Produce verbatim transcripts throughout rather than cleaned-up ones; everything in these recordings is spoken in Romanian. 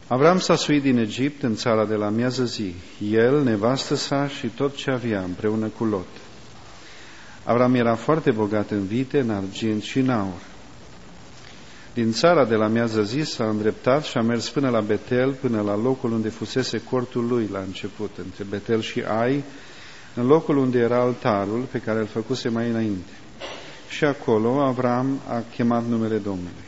Avram s-a suit din Egipt în țara de la miază zi, el, nevastă sa și tot ce avea împreună cu Lot. Avram era foarte bogat în vite, în argint și în aur. Din țara de la miază zi s-a îndreptat și a mers până la Betel, până la locul unde fusese cortul lui la început, între Betel și Ai, în locul unde era altarul pe care îl făcuse mai înainte. Și acolo Avram a chemat numele Domnului.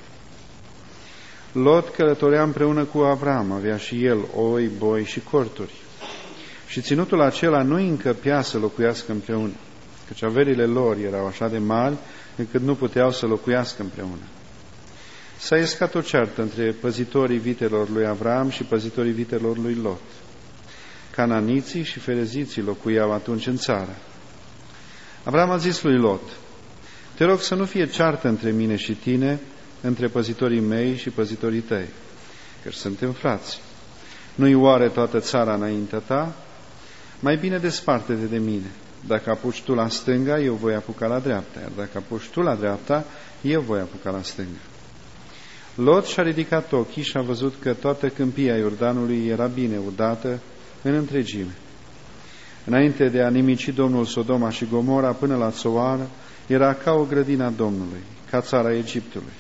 Lot călătorea împreună cu Avram, avea și el oi, boi și corturi. Și ținutul acela nu încăpea să locuiască împreună, căci averile lor erau așa de mari încât nu puteau să locuiască împreună. S-a iscat o ceartă între păzitorii vitelor lui Avram și păzitorii vitelor lui Lot. Cananiții și fereziții locuiau atunci în țară. Avram a zis lui Lot: te rog să nu fie ceartă între mine și tine, între păzitorii mei și păzitorii tăi, căci suntem frați. Nu-i oare toată țara înaintea ta? Mai bine desparte-te de mine. Dacă apuci tu la stânga, eu voi apuca la dreapta, iar dacă apuci tu la dreapta, eu voi apuca la stânga. Lot și-a ridicat ochii și a văzut că toată câmpia Iordanului era bine udată în întregime. Înainte de a nimici Domnul Sodoma și Gomora până la Țoar, era ca o grădină a Domnului, ca țara Egiptului.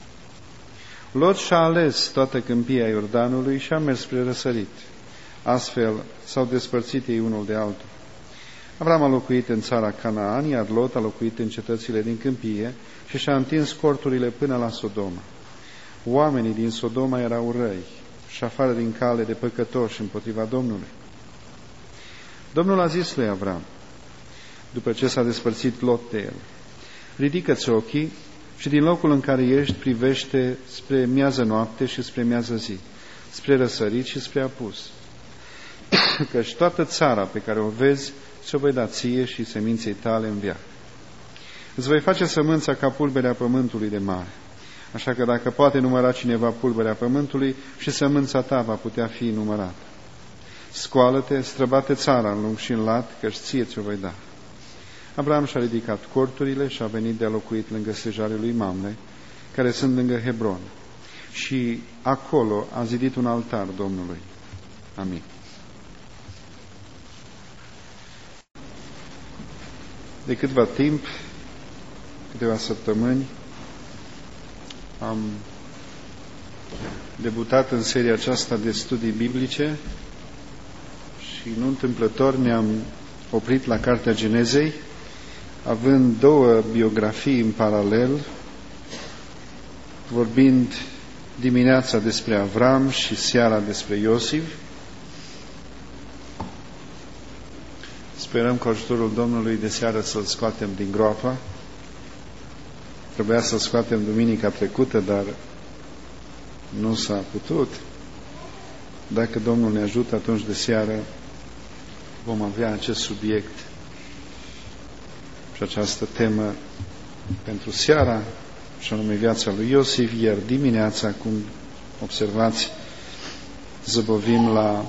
Lot și-a ales toată câmpia Iordanului și a mers spre răsărit. Astfel s-au despărțit ei unul de altul. Avram a locuit în țara Canaan, iar Lot a locuit în cetățile din câmpie și și-a întins corturile până la Sodoma. Oamenii din Sodoma erau răi și afară din cale de păcătoși împotriva Domnului. Domnul a zis lui Avram, după ce s-a despărțit Lot de el: ridică-ți ochii și din locul în care ești privește spre miază noapte și spre miază zi, spre răsărit și spre apus. Căci toată țara pe care o vezi ți-o voi da ție și seminței tale în veac. Îți voi face sămânța ca pulberea pământului de mare. Așa că dacă poate număra cineva pulberea pământului, și sămânța ta va putea fi numărată. Scoală-te, străbate țara în lung și în lat, căci ție ți-o voi da. Abraham și-a ridicat corturile și a venit de a locuit lângă stejarele lui Mamre, care sunt lângă Hebron. Și acolo a zidit un altar Domnului. Amin. De câtva timp, câteva săptămâni, am debutat în seria aceasta de studii biblice și nu întâmplător ne-am oprit la Cartea Genezei, având două biografii în paralel, vorbind dimineața despre Avram și seara despre Iosif. Sperăm cu ajutorul Domnului de seară să-l scoatem din groapă. Trebuia să-l scoatem duminica trecută, dar nu s-a putut. Dacă Domnul ne ajută, atunci de seară vom avea acest subiect și această temă pentru seara, și anume viața lui Iosif, iar dimineața, cum observați, zăbovim la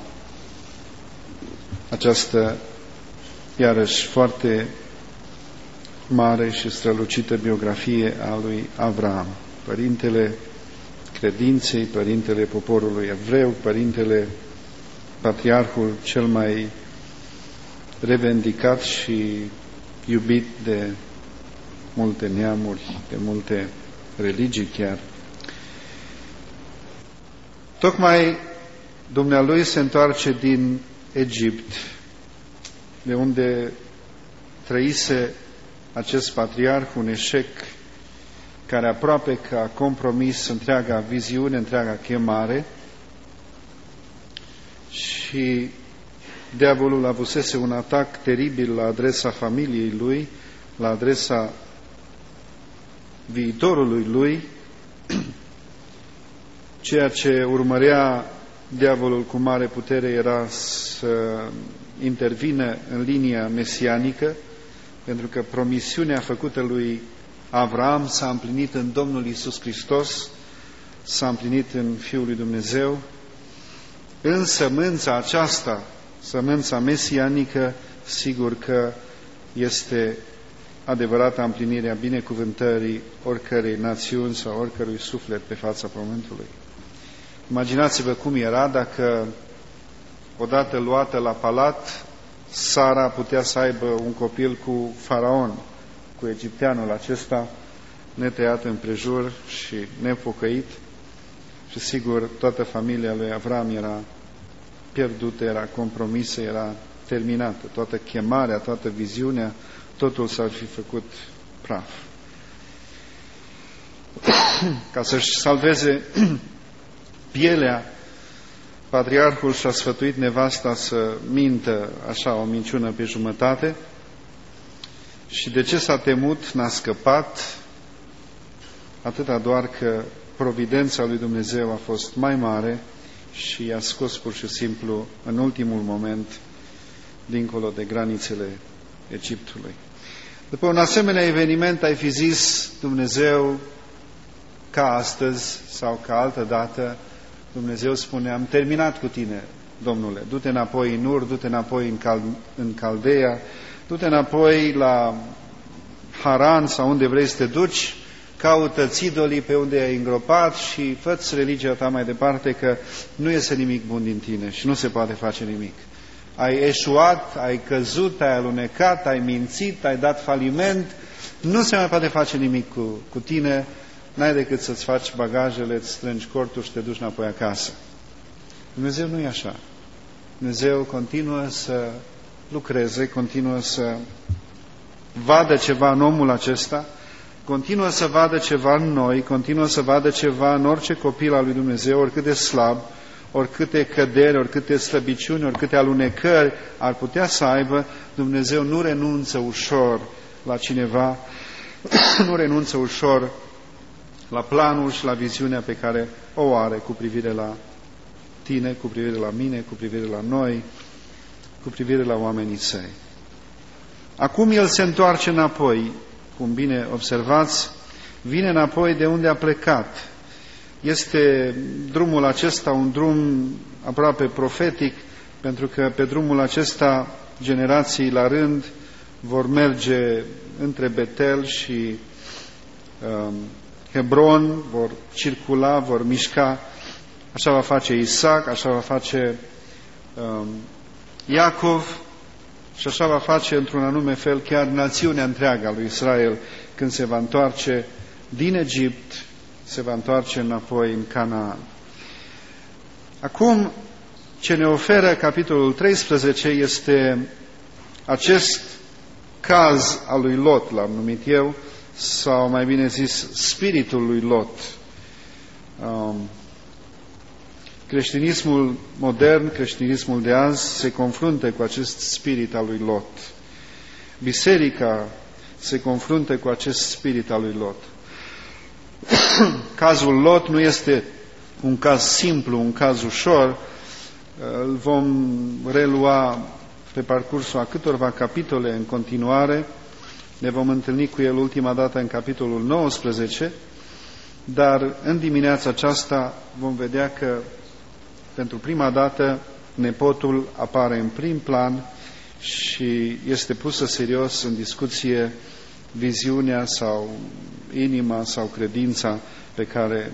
această iarăși foarte mare și strălucită biografie a lui Avram, părintele credinței, părintele poporului evreu, părintele, patriarhul cel mai revendicat și iubit de multe neamuri, de multe religii chiar. Tocmai dumnealui se întoarce din Egipt, de unde trăise acest patriarh un eșec care aproape că a compromis întreaga viziune, întreaga chemare, și diavolul avusese un atac teribil la adresa familiei lui, la adresa viitorului lui. Ceea ce urmărea diavolul cu mare putere era să intervină în linia mesianică, pentru că promisiunea făcută lui Avram s-a împlinit în Domnul Iisus Hristos, s-a împlinit în Fiul lui Dumnezeu. În sămânța aceasta, sămânța mesianică, sigur că este adevărata împlinirea binecuvântării oricărei națiuni sau oricărui suflet pe fața pământului. Imaginați-vă cum era dacă, odată luată la palat, Sara putea să aibă un copil cu Faraon, cu egipteanul acesta, netăiat împrejur și nepocăit. Și sigur, toată familia lui Avram era pierdută, era compromisă, era terminată. Toată chemarea, toată viziunea, totul s-ar fi făcut praf. Ca să-și salveze pielea, patriarhul și-a sfătuit nevasta să mintă așa o minciună pe jumătate. Și de ce s-a temut? N-a scăpat, atâta doar că providența lui Dumnezeu a fost mai mare și i-a scos pur și simplu în ultimul moment dincolo de granițele Egiptului. După un asemenea eveniment ai fi zis: Dumnezeu, ca astăzi sau ca altă dată, Dumnezeu spune: am terminat cu tine, Domnule, du-te înapoi în Ur, du-te înapoi în, Cal- în Caldeia, du-te înapoi la Haran sau unde vrei să te duci, caută-ți idolii pe unde ai îngropat și fă-ți religia ta mai departe, că nu iese nimic bun din tine și nu se poate face nimic. Ai eșuat, ai căzut, ai alunecat, ai mințit, ai dat faliment, nu se mai poate face nimic cu, cu tine, n-ai decât să-ți faci bagajele, îți strângi cortul și te duci înapoi acasă. Dumnezeu nu e așa. Dumnezeu continuă să lucreze, continuă să vadă ceva în omul acesta, continuă să vadă ceva în noi, continuă să vadă ceva în orice copil al lui Dumnezeu, oricât de slab, oricâte căderi, oricâte slăbiciuni, oricâte alunecări ar putea să aibă. Dumnezeu nu renunță ușor la cineva, nu renunță ușor la planul și la viziunea pe care o are cu privire la tine, cu privire la mine, cu privire la noi, cu privire la oamenii săi. Acum El se întoarce înapoi, cum bine observați, vine înapoi de unde a plecat. Este drumul acesta un drum aproape profetic, pentru că pe drumul acesta generații la rând vor merge între Betel și um, Hebron, vor circula, vor mișca. Așa va face Isaac, așa va face um, Iacov și așa va face într-un anume fel chiar națiunea întreagă a lui Israel când se va întoarce din Egipt, se va întoarce înapoi în Canaan. Acum, ce ne oferă capitolul treisprezece este acest caz al lui Lot, l-am numit eu, sau mai bine zis, spiritul lui Lot. Um, creștinismul modern, creștinismul de azi se confruntă cu acest spirit al lui Lot. Biserica se confruntă cu acest spirit al lui Lot. Cazul Lot nu este un caz simplu, un caz ușor. Îl vom relua pe parcursul a câtorva capitole în continuare. Ne vom întâlni cu el ultima dată în capitolul nouăsprezece, dar în dimineața aceasta vom vedea că pentru prima dată nepotul apare în prim plan și este pusă serios în discuție viziunea sau inima sau credința pe care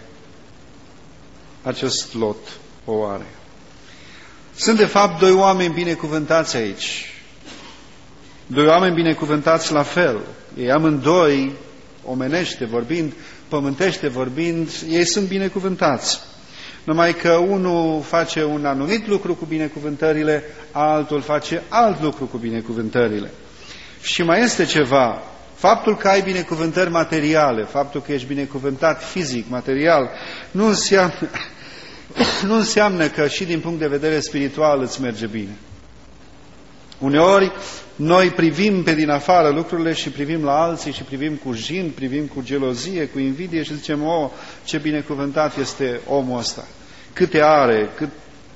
acest Lot o are. Sunt de fapt doi oameni binecuvântați aici. Doi oameni binecuvântați la fel. Ei amândoi, omenește vorbind, pământește vorbind, ei sunt binecuvântați. Numai că unul face un anumit lucru cu binecuvântările, altul face alt lucru cu binecuvântările. Și mai este ceva. Faptul că ai binecuvântări materiale, faptul că ești binecuvântat fizic, material, nu înseamnă, nu înseamnă că și din punct de vedere spiritual îți merge bine. Uneori noi privim pe din afară lucrurile și privim la alții și privim cu jin, privim cu gelozie, cu invidie și zicem: oh, ce binecuvântat este omul ăsta, câte are, cât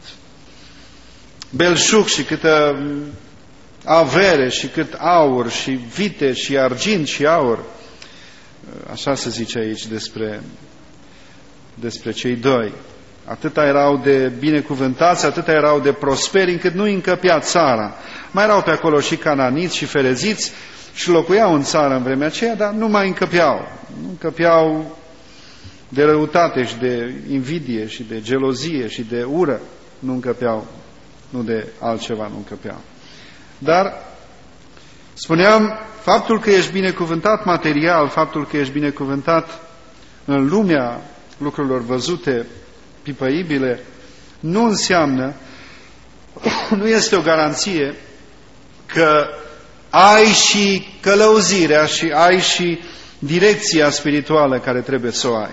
belșug și câtă avere și cât aur și vite și argint și aur. Așa se zice aici despre, despre cei doi. Atâta erau de binecuvântați, atâta erau de prosperi, încât nu încăpea țara. Mai erau pe acolo și cananiți și fereziți și locuiau în țară în vremea aceea, dar nu mai încăpeau. Nu încăpeau de răutate și de invidie și de gelozie și de ură nu încăpeau, nu de altceva nu încăpeau. Dar, spuneam, faptul că ești binecuvântat material, faptul că ești binecuvântat în lumea lucrurilor văzute, pipăibile, nu înseamnă, nu este o garanție că ai și călăuzirea și ai și direcția spirituală care trebuie să o ai.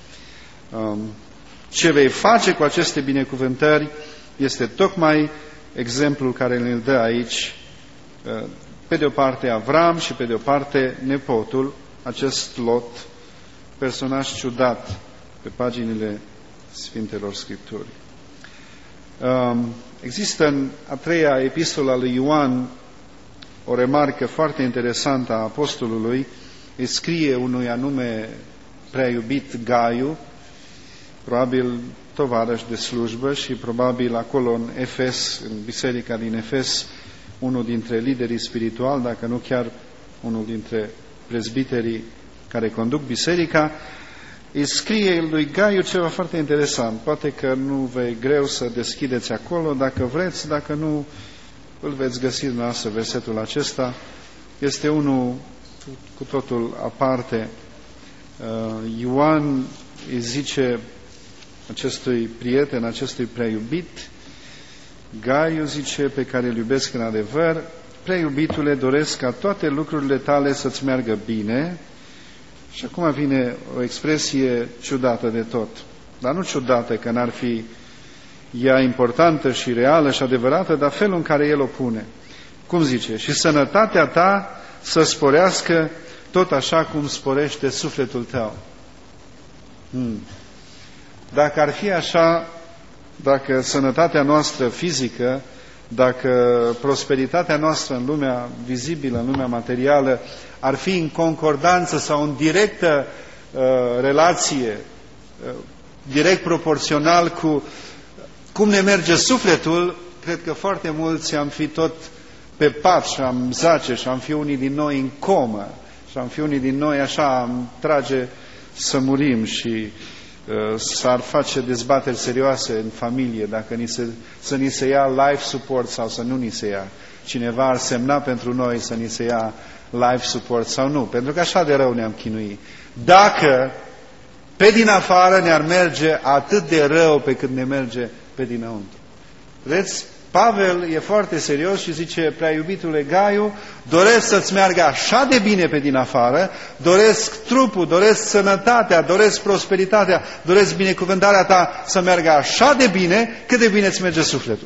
Ce vei face cu aceste binecuvântări este tocmai exemplul care ne-l dă aici, pe de o parte Avram și pe de o parte nepotul, acest Lot, personaj ciudat pe paginile Sfintelor Scripturi. Există în a treia epistolă a lui Ioan o remarcă foarte interesantă a apostolului. Îi scrie unui anume prea iubit Gaiu, probabil tovarăș de slujbă și probabil acolo în Efes, în biserica din Efes, unul dintre liderii spirituali, dacă nu chiar unul dintre prezbiterii care conduc biserica, îi scrie lui Gaiu ceva foarte interesant. Poate că nu vă e greu să deschideți acolo, dacă vreți, dacă nu, îl veți găsi dumneavoastră versetul acesta. Este unul cu totul aparte. Ioan îi zice acestui prieten, acestui prea iubit, Gaiu zice, pe care îl iubesc în adevăr, prea iubitule, doresc ca toate lucrurile tale să-ți meargă bine. Și acum vine o expresie ciudată de tot. Dar nu ciudată că n-ar fi ea importantă și reală și adevărată, dar felul în care el o pune. Cum zice? Și sănătatea ta să sporească tot așa cum sporește sufletul tău. Hmm. Dacă ar fi așa, dacă sănătatea noastră fizică, dacă prosperitatea noastră în lumea vizibilă, în lumea materială, ar fi în concordanță sau în directă uh, relație, uh, direct proporțional cu cum ne merge sufletul, cred că foarte mulți am fi tot pe pat și am zace și am fi unii din noi în comă și am fi unii din noi așa, am trage să murim și uh, s-ar face dezbateri serioase în familie dacă ni se, să ni se ia life support sau să nu ni se ia. Cineva ar semna pentru noi să ni se ia life support sau nu, pentru că așa de rău ne-am chinuit. Dacă pe din afară ne-ar merge atât de rău pe cât ne merge pe dinăuntru. Vedeți? Pavel e foarte serios și zice, prea iubitule Gaiu, doresc să-ți meargă așa de bine pe din afară, doresc trupul, doresc sănătatea, doresc prosperitatea, doresc binecuvântarea ta să meargă așa de bine, cât de bine îți merge sufletul.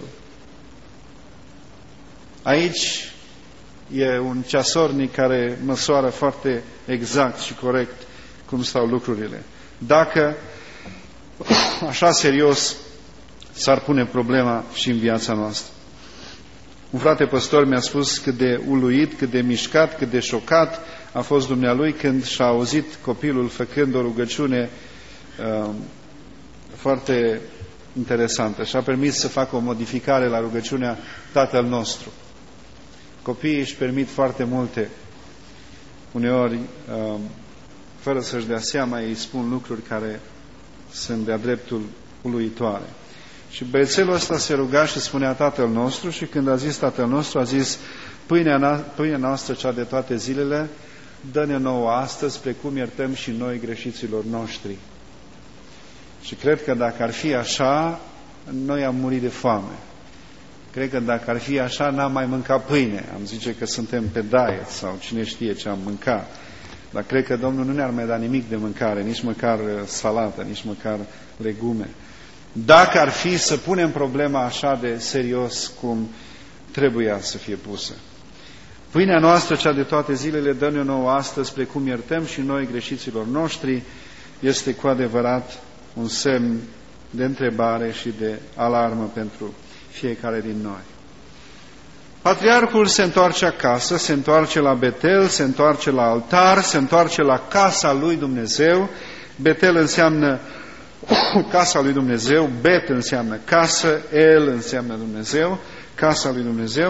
Aici e un ceasornic care măsoară foarte exact și corect cum stau lucrurile. Dacă așa serios s-ar pune problema și în viața noastră. Un frate păstor mi-a spus cât de uluit, cât de mișcat, cât de șocat a fost dumnealui când și-a auzit copilul făcând o rugăciune uh, foarte interesantă și a permis să facă o modificare la rugăciunea Tatăl nostru. Copiii își permit foarte multe. Uneori, uh, fără să-și dea seama, ei spun lucruri care sunt de-a dreptul uluitoare. Și băiețelul ăsta se ruga și spunea Tatăl nostru și când a zis Tatăl nostru, a zis pâinea, pâinea noastră cea de toate zilele, dă-ne nouă astăzi, precum iertăm și noi greșiților noștri. Și cred că dacă ar fi așa, noi am murit de foame. Cred că dacă ar fi așa, n-am mai mâncat pâine. Am zice că suntem pe diet sau cine știe ce am mâncat. Dar cred că Domnul nu ne-ar mai da nimic de mâncare, nici măcar salată, nici măcar legume. Dacă ar fi să punem problema așa de serios cum trebuia să fie pusă. Pâinea noastră, cea de toate zilele, dă-ne nouă astăzi, precum iertăm și noi greșiților noștri, este cu adevărat un semn de întrebare și de alarmă pentru fiecare din noi. Patriarhul se întoarce acasă, se întoarce la Betel, se întoarce la altar, se întoarce la casa lui Dumnezeu. Betel înseamnă casa lui Dumnezeu, Bet înseamnă casă, El înseamnă Dumnezeu, casa lui Dumnezeu.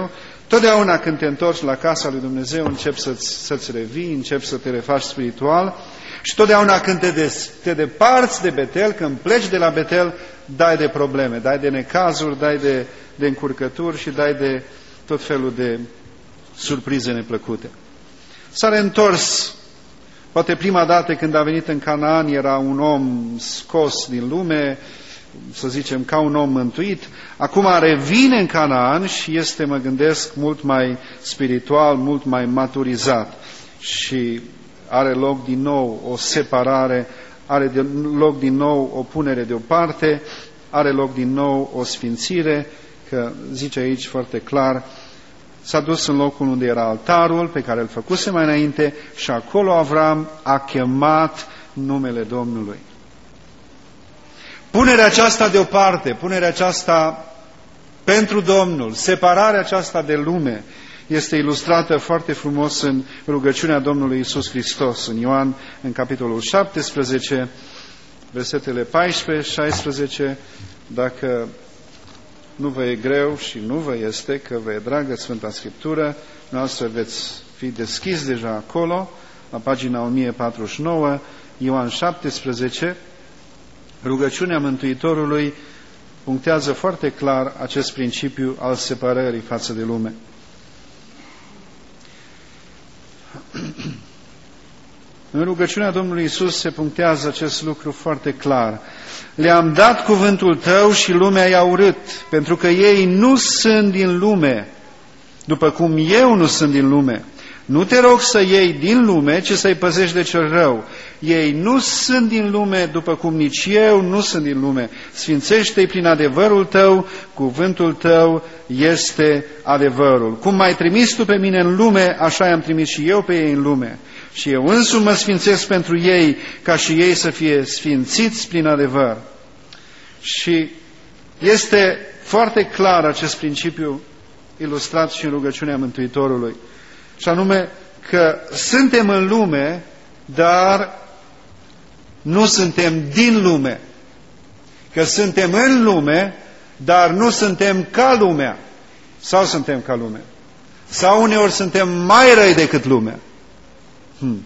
Totdeauna când te întorci la casa lui Dumnezeu, începi să-ți, să-ți revii, începi să te refaci spiritual și totdeauna când te, des, te deparți de Betel, când pleci de la Betel, dai de probleme, dai de necazuri, dai de, de încurcături și dai de tot felul de surprize neplăcute. S-a reîntors, poate prima dată când a venit în Canaan era un om scos din lume, să zicem ca un om mântuit, acum revine în Canaan și este, mă gândesc, mult mai spiritual, mult mai maturizat și are loc din nou o separare, are loc din nou o punere deoparte, are loc din nou o sfințire, că zice aici foarte clar, s-a dus în locul unde era altarul pe care îl făcuse mai înainte și acolo Avram a chemat numele Domnului. Punerea aceasta deoparte, punerea aceasta pentru Domnul, separarea aceasta de lume, este ilustrată foarte frumos în rugăciunea Domnului Iisus Hristos, în Ioan, în capitolul șaptesprezece, versetele paisprezece șaisprezece, dacă nu vă e greu și nu vă este, că vă e dragă Sfânta Scriptură, noastră veți fi deschis deja acolo, la pagina o mie patruzeci și nouă, Ioan șaptesprezece, rugăciunea Mântuitorului punctează foarte clar acest principiu al separării față de lume. În rugăciunea Domnului Iisus se punctează acest lucru foarte clar. Le-am dat cuvântul tău și lumea i-a urât, pentru că ei nu sunt din lume, după cum eu nu sunt din lume. Nu te rog să iei din lume, ci să-i păzești de cel rău. Ei nu sunt din lume, după cum nici eu nu sunt din lume. Sfințește-i prin adevărul tău, cuvântul tău este adevărul. Cum m-ai trimis tu pe mine în lume, așa i-am trimis și eu pe ei în lume. Și eu însumi mă sfințesc pentru ei, ca și ei să fie sfințiți prin adevăr. Și este foarte clar acest principiu ilustrat și în rugăciunea Mântuitorului. Și anume că suntem în lume, dar nu suntem din lume. Că suntem în lume, dar nu suntem ca lumea. Sau suntem ca lumea. Sau uneori suntem mai răi decât lumea. Hmm.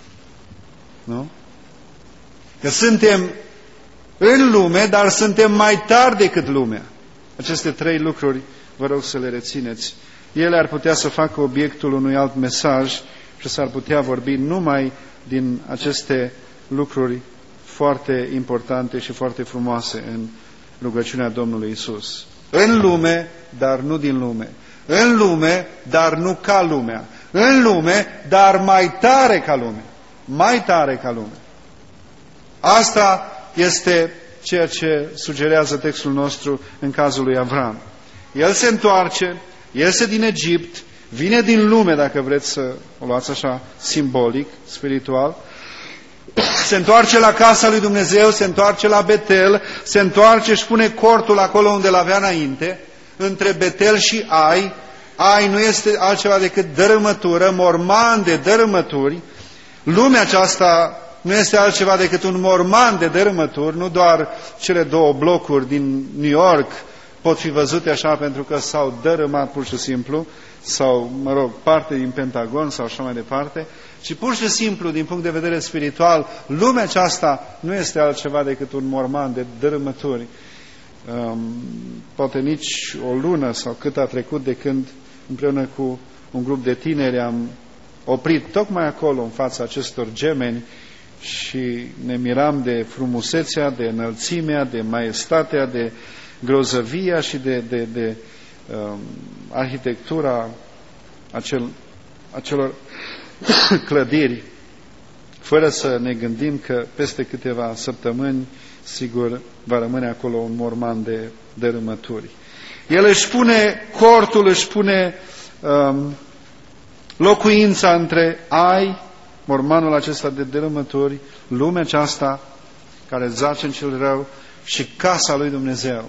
Nu? Că suntem în lume, dar suntem mai tari decât lumea. Aceste trei lucruri vă rog să le rețineți. Ele ar putea să facă obiectul unui alt mesaj și s-ar putea vorbi numai din aceste lucruri foarte importante și foarte frumoase în rugăciunea Domnului Iisus. În lume, dar nu din lume. În lume, dar nu ca lumea. În lume, dar mai tare ca lumea. Mai tare ca lumea. Asta este ceea ce sugerează textul nostru în cazul lui Avram. El se întoarce, iese din Egipt, vine din lume, dacă vreți să o luați așa, simbolic, spiritual, se întoarce la casa lui Dumnezeu, se întoarce la Betel, se întoarce și pune cortul acolo unde l-avea înainte, între Betel și Ai. Ai nu este altceva decât dărâmătură, morman de dărâmături. Lumea aceasta nu este altceva decât un morman de dărâmături, nu doar cele două blocuri din New York pot fi văzute așa pentru că s-au dărâmat pur și simplu, sau, mă rog, parte din Pentagon sau așa mai departe, ci pur și simplu, din punct de vedere spiritual, lumea aceasta nu este altceva decât un morman de dărâmături. Um, poate nici o lună sau cât a trecut de când, împreună cu un grup de tineri, am oprit tocmai acolo, în fața acestor gemeni, și ne miram de frumusețea, de înălțimea, de maestatea, de grozăvia și de, de, de um, arhitectura acel, acelor clădiri, fără să ne gândim că peste câteva săptămâni, sigur, va rămâne acolo un morman de dărâmături. El își pune cortul, își pune um, locuința între Ai, mormanul acesta de dărâmături, lumea aceasta care zace în cel rău, și casa lui Dumnezeu,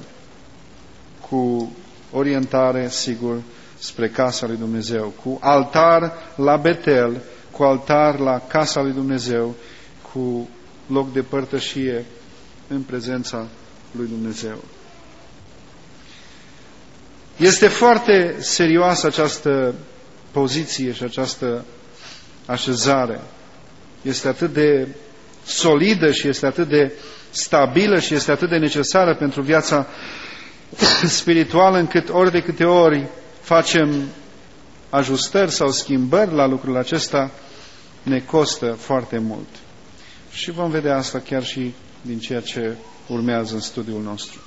cu orientare, sigur, spre casa lui Dumnezeu, cu altar la Betel, cu altar la casa lui Dumnezeu, cu loc de părtășie în prezența lui Dumnezeu. Este foarte serioasă această poziție și această așezare. Este atât de solidă și este atât de stabilă și este atât de necesară pentru viața spirituală, încât ori de câte ori facem ajustări sau schimbări la lucrul acesta, ne costă foarte mult. Și vom vedea asta chiar și din ceea ce urmează în studiul nostru.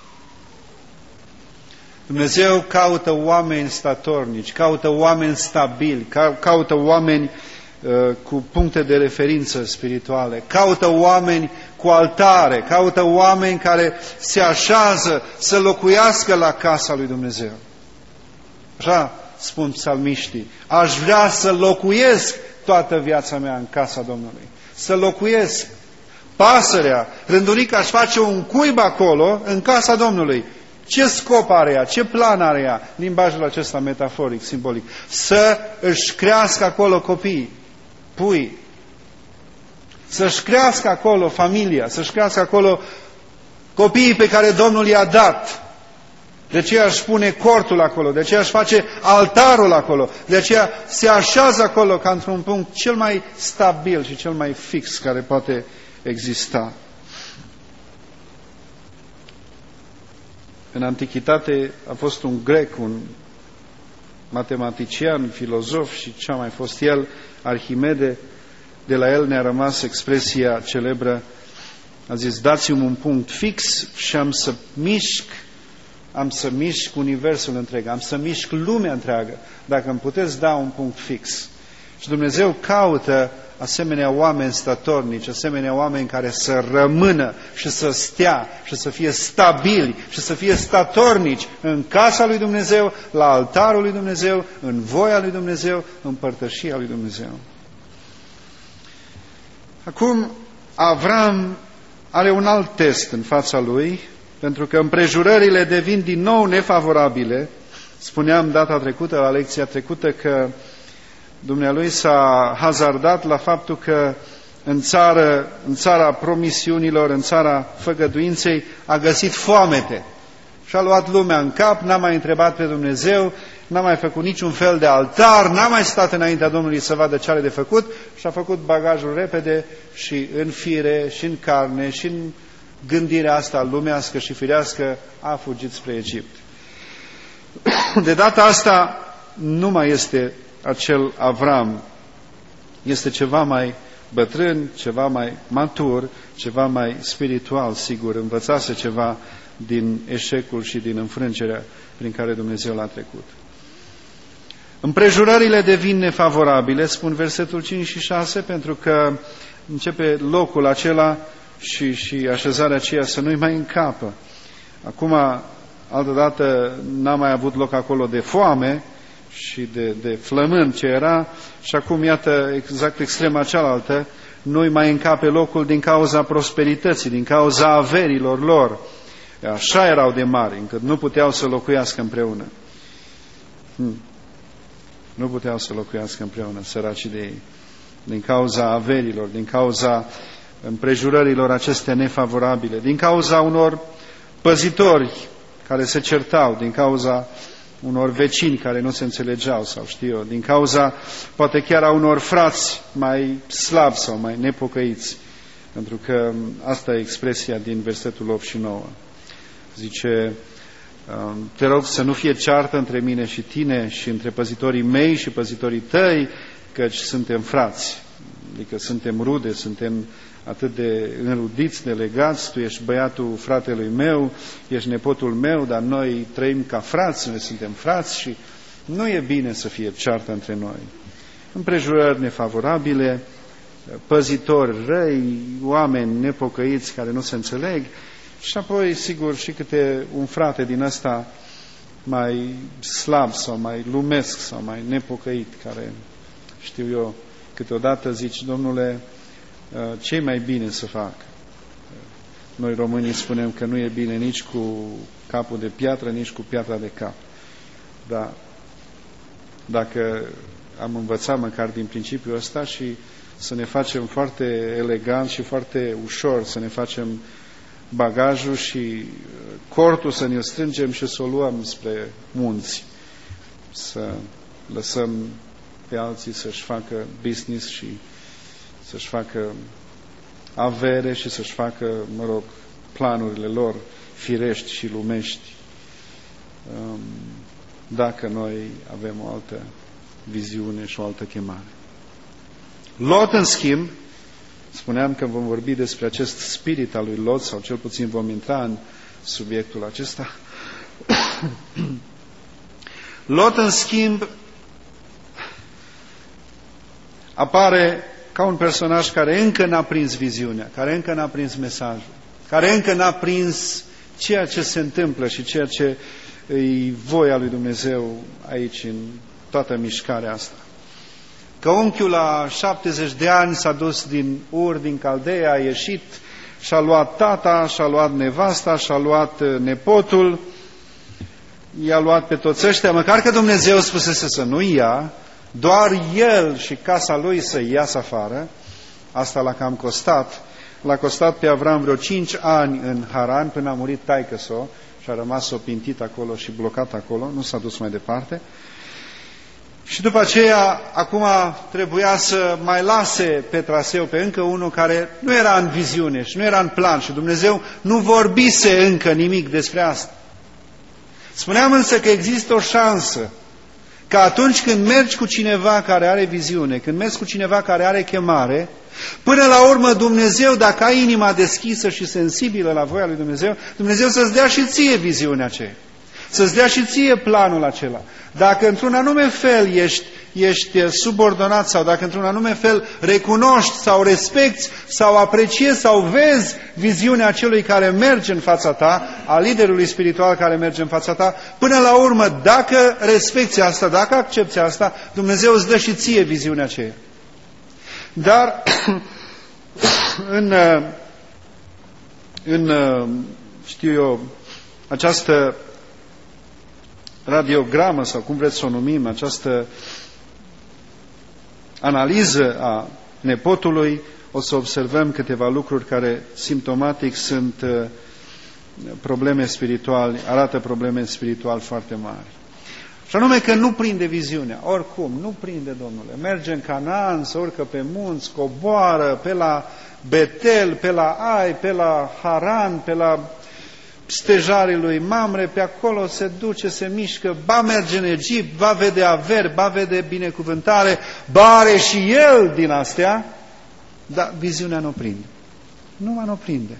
Dumnezeu caută oameni statornici, caută oameni stabili, caută oameni uh, cu puncte de referință spirituale, caută oameni cu altare, caută oameni care se așează să locuiască la casa lui Dumnezeu. Așa spun psalmiștii: aș vrea să locuiesc toată viața mea în casa Domnului, să locuiesc. Pasărea, rândunica, își face un cuib acolo, în casa Domnului. Ce scop are ea? Ce plan are ea? Limbajul acesta metaforic, simbolic. Să își crească acolo copii, pui. Să-și crească acolo familia, să-și crească acolo copiii pe care Domnul i-a dat. De aceea își pune cortul acolo, de aceea își face altarul acolo, de aceea se așează acolo ca într-un punct cel mai stabil și cel mai fix care poate exista. În antichitate a fost un grec, un matematician, filozof și ce a mai fost el, Arhimede. De la el ne-a rămas expresia celebră, a zis: dați-mi un punct fix și am să mișc, am să mișc universul întreg, am să mișc lumea întreagă, dacă îmi puteți da un punct fix. Și Dumnezeu caută asemenea oameni statornici, asemenea oameni care să rămână și să stea și să fie stabili și să fie statornici în casa lui Dumnezeu, la altarul lui Dumnezeu, în voia lui Dumnezeu, în părtășia lui Dumnezeu. Acum, Avram are un alt test în fața lui, pentru că împrejurările devin din nou nefavorabile. Spuneam data trecută, la lecția trecută, că dumnealui s-a hazardat la faptul că în, țară, în țara promisiunilor, în țara făgăduinței, a găsit foamete. Și-a luat lumea în cap, n-a mai întrebat pe Dumnezeu, n-a mai făcut niciun fel de altar, n-a mai stat înaintea Domnului să vadă ce are de făcut și a făcut bagajul repede și în fire, și în carne, și în gândirea asta lumească și firească a fugit spre Egipt. De data asta nu mai este acel Avram, este ceva mai bătrân, ceva mai matur, ceva mai spiritual, sigur, învățase ceva din eșecul și din înfrângerea prin care Dumnezeu l-a trecut. Împrejurările devin nefavorabile, spun versetul cinci și șase, pentru că începe locul acela și, și așezarea aceea să nu-i mai încapă. Acum, altădată, n-a mai avut loc acolo de foame și de, de flământ ce era, și acum, iată, exact extrema cealaltă, nu-i mai încape locul din cauza prosperității, din cauza averilor lor. Așa erau de mari, încât nu puteau să locuiască împreună. Hmm. Nu puteau să locuiască împreună, săracii de ei. Din cauza averilor, din cauza împrejurărilor acestea nefavorabile, din cauza unor păzitori care se certau, din cauza unor vecini care nu se înțelegeau, sau știu eu, din cauza poate chiar a unor frați mai slabi sau mai nepocăiți. Pentru că asta e expresia din versetul opt și nouă. Zice: te rog să nu fie ceartă între mine și tine și între păzitorii mei și păzitorii tăi, căci suntem frați. Adică suntem rude, suntem atât de înrudiți, de legați, tu ești băiatul fratelui meu, ești nepotul meu, dar noi trăim ca frați, noi suntem frați și nu e bine să fie ceartă între noi. Împrejurări nefavorabile, păzitori răi, oameni nepocăiți care nu se înțeleg și apoi, sigur, și câte un frate din ăsta mai slab sau mai lumesc sau mai nepocăit, care, știu eu, câteodată zici: Domnule, ce-i mai bine să fac? Noi românii spunem că nu e bine nici cu capul de piatră, nici cu piatra de cap. Dar dacă am învățat măcar din principiul ăsta și să ne facem foarte elegant și foarte ușor, să ne facem bagajul și cortul, să ne strângem și să o luăm spre munți, să lăsăm pe alții să-și facă business și să-și facă avere și să-și facă, mă rog, planurile lor firești și lumești, dacă noi avem o altă viziune și o altă chemare. Lot, în schimb, spuneam că vom vorbi despre acest spirit al lui Lot, sau cel puțin vom intra în subiectul acesta. Lot, în schimb, apare ca un personaj care încă n-a prins viziunea, care încă n-a prins mesajul, care încă n-a prins ceea ce se întâmplă și ceea ce e voia lui Dumnezeu aici, în toată mișcarea asta. Că unchiul la șaptezeci de ani s-a dus din Ur, din Caldea, a ieșit, și-a luat tata, și-a luat nevasta, și-a luat nepotul, i-a luat pe toți ăștia, măcar că Dumnezeu spusese să nu ia, doar el și casa lui să iasă afară. Asta l-a cam costat. L-a costat pe Avram vreo cinci ani în Haran, până a murit taică-so și a rămas opintit acolo și blocat acolo, nu s-a dus mai departe. Și după aceea, acum trebuia să mai lase pe traseu pe încă unul care nu era în viziune și nu era în plan și Dumnezeu nu vorbise încă nimic despre asta. Spuneam însă că există o șansă că atunci când mergi cu cineva care are viziune, când mergi cu cineva care are chemare, până la urmă Dumnezeu, dacă ai inima deschisă și sensibilă la voia lui Dumnezeu, Dumnezeu să-ți dea și ție viziunea aceea, să-ți dea și ție planul acela. Dacă într-un anume fel ești, ești subordonat sau dacă într-un anume fel recunoști sau respecti sau apreciezi sau vezi viziunea celui care merge în fața ta, a liderului spiritual care merge în fața ta, până la urmă, dacă respecti asta, dacă accepti asta, Dumnezeu îți dă și ție viziunea aceea. Dar în, în știu eu, această radiogramă, sau cum vreți să o numim, această analiză a nepotului, o să observăm câteva lucruri care simptomatic sunt probleme spirituale, arată probleme spirituale foarte mari. Și anume că nu prinde viziunea, oricum, nu prinde, domnule. Merge în Canaan, se urcă pe munți, coboară pe la Betel, pe la Ai, pe la Haran, pe la stejarii lui Mamre, pe acolo se duce, se mișcă, ba merge în Egipt, ba vede averi, ba vede binecuvântare, ba are și el din astea, dar viziunea nu prinde. Nu mă nu prinde.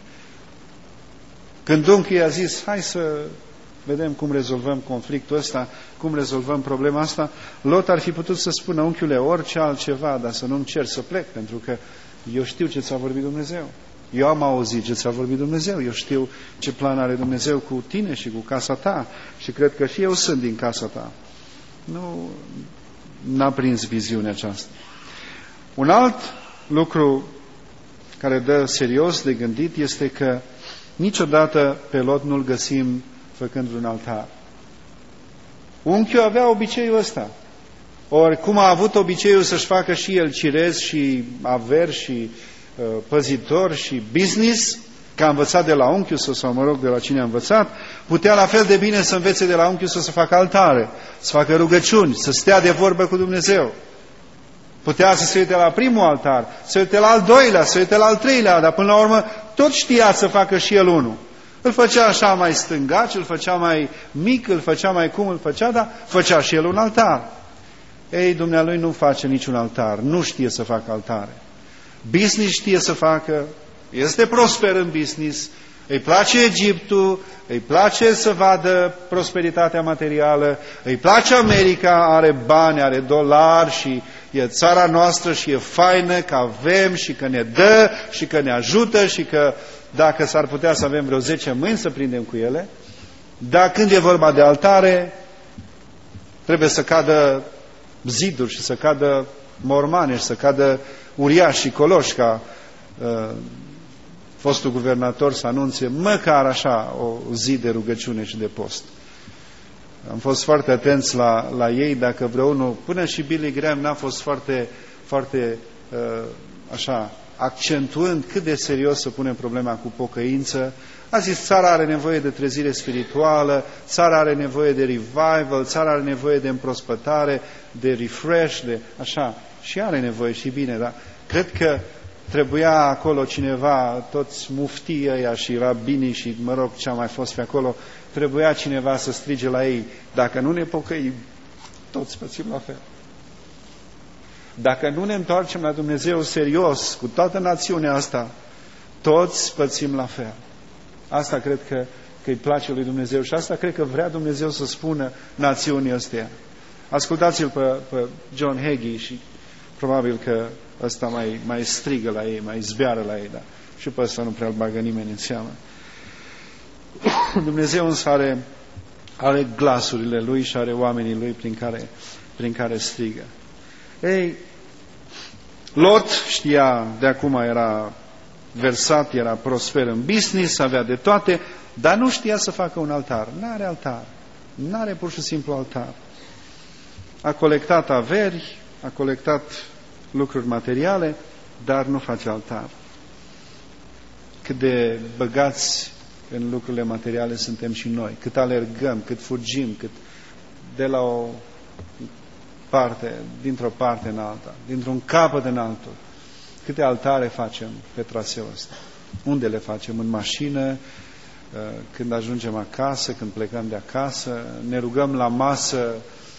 Când unchiul i-a zis, hai să vedem cum rezolvăm conflictul ăsta, cum rezolvăm problema asta, Lot ar fi putut să spună, unchiule, orice altceva, dar să nu-mi cer să plec, pentru că eu știu ce ți-a vorbit Dumnezeu. Eu am auzit ce ți-a vorbit Dumnezeu, eu știu ce plan are Dumnezeu cu tine și cu casa ta și cred că și eu sunt din casa ta. Nu n-a prins viziunea aceasta. Un alt lucru care dă serios de gândit este că niciodată pe Lot nu-l găsim făcând un altar. Unchiul avea obiceiul ăsta. Ori cum a avut obiceiul să-și facă și el cirez și averi și uh, păzitor și business, că a învățat de la unchiul sau, sau mă rog de la cine a învățat, putea la fel de bine să învețe de la unchiul să se facă altare, să facă rugăciuni, să stea de vorbă cu Dumnezeu. Putea să se uite la primul altar, să se uite la al doilea, să se uite la al treilea, dar până la urmă tot știa să facă și el unul. Îl făcea așa mai stângaci, îl făcea mai mic, îl făcea mai cum îl făcea, dar făcea și el un altar. Ei, dumnealui nu face niciun altar, nu știe să facă altare. Business știe să facă, este prosper în business, îi place Egiptul, îi place să vadă prosperitatea materială, îi place America, are bani, are dolari și e țara noastră și e faină că avem și că ne dă și că ne ajută și că dacă s-ar putea să avem vreo zece mâini să prindem cu ele, dar când e vorba de altare, trebuie să cadă ziduri și să cadă mormane și să cadă uriași și coloși ca uh, fostul guvernator să anunțe măcar așa o zi de rugăciune și de post. Am fost foarte atenți la, la ei, dacă vreunul, până și Billy Graham n-a fost foarte, foarte uh, așa accentuând cât de serios să punem problema cu pocăință. A zis, țara are nevoie de trezire spirituală, țara are nevoie de revival, țara are nevoie de împrospătare, de refresh, de așa. Și are nevoie și bine, dar cred că trebuia acolo cineva, toți muftii ăia și rabinii și, mă rog, ce a mai fost pe acolo, trebuia cineva să strige la ei, dacă nu ne pocăim, toți pățim la fel. Dacă nu ne întoarcem la Dumnezeu serios, cu toată națiunea asta, toți pățim la fel. Asta cred că, că îi place lui Dumnezeu și asta cred că vrea Dumnezeu să spună națiunii astea. Ascultați-l pe, pe John Hagee și probabil că ăsta mai, mai strigă la ei, mai zbeară la ei, dar și pe ăsta nu prea îl bagă nimeni în seamă. Dumnezeu însă are, are glasurile lui și are oamenii lui prin care, prin care strigă. Ei, Lot știa, de acum era versat, era prosper în business, avea de toate, dar nu știa să facă un altar. N-are altar. N-are pur și simplu altar. A colectat averi, a colectat lucruri materiale, dar nu face altar. Cât de băgați în lucrurile materiale suntem și noi, cât alergăm, cât fugim, cât de la o parte, dintr-o parte în alta, dintr-un capăt în altul. Câte altare facem pe traseul ăsta? Unde le facem? În mașină, când ajungem acasă, când plecăm de acasă, ne rugăm la masă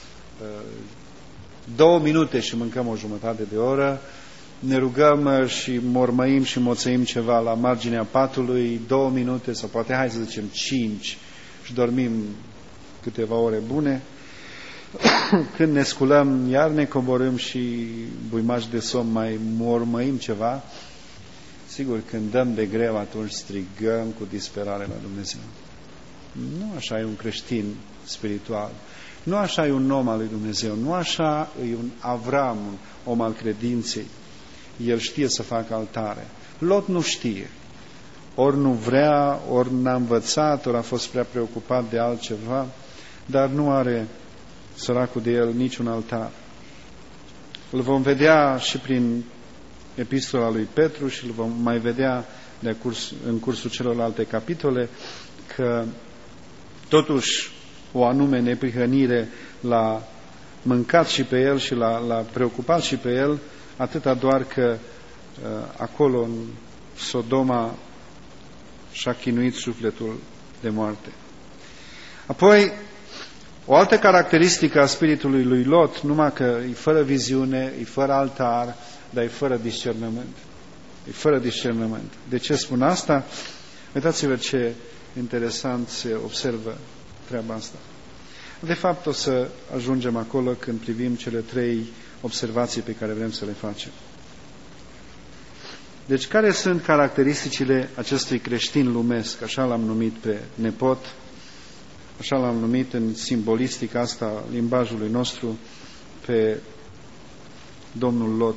două minute și mâncăm o jumătate de oră, ne rugăm și mormăim și moțăim ceva la marginea patului, două minute sau poate hai să zicem cinci și dormim câteva ore bune. Când ne sculăm, iar ne coborâm și buimași de somn mai mormăim ceva. Sigur, când dăm de greu, atunci strigăm cu disperare la Dumnezeu. Nu așa e un creștin spiritual. Nu așa e un om al lui Dumnezeu. Nu așa e un Avram, un om al credinței. El știe să facă altare. Lot nu știe. Ori nu vrea, ori n-a învățat, ori a fost prea preocupat de altceva, dar nu are săracul de el niciun altar. Îl vom vedea și prin epistola lui Petru și îl vom mai vedea de curs, în cursul celorlalte capitole că totuși o anume neprihănire l-a mâncat și pe el și l-a, l-a preocupat și pe el, atâta doar că uh, acolo în Sodoma și-a chinuit sufletul de moarte. Apoi, o altă caracteristică a spiritului lui Lot, numai că e fără viziune, e fără altar, dar e fără discernământ. E fără discernământ. De ce spun asta? Uitați-vă ce interesant se observă treaba asta. De fapt, o să ajungem acolo când privim cele trei observații pe care vrem să le facem. Deci, care sunt caracteristicile acestui creștin lumesc? Așa l-am numit pe nepot, așa l-am numit în simbolistica asta limbajului nostru pe domnul Lot.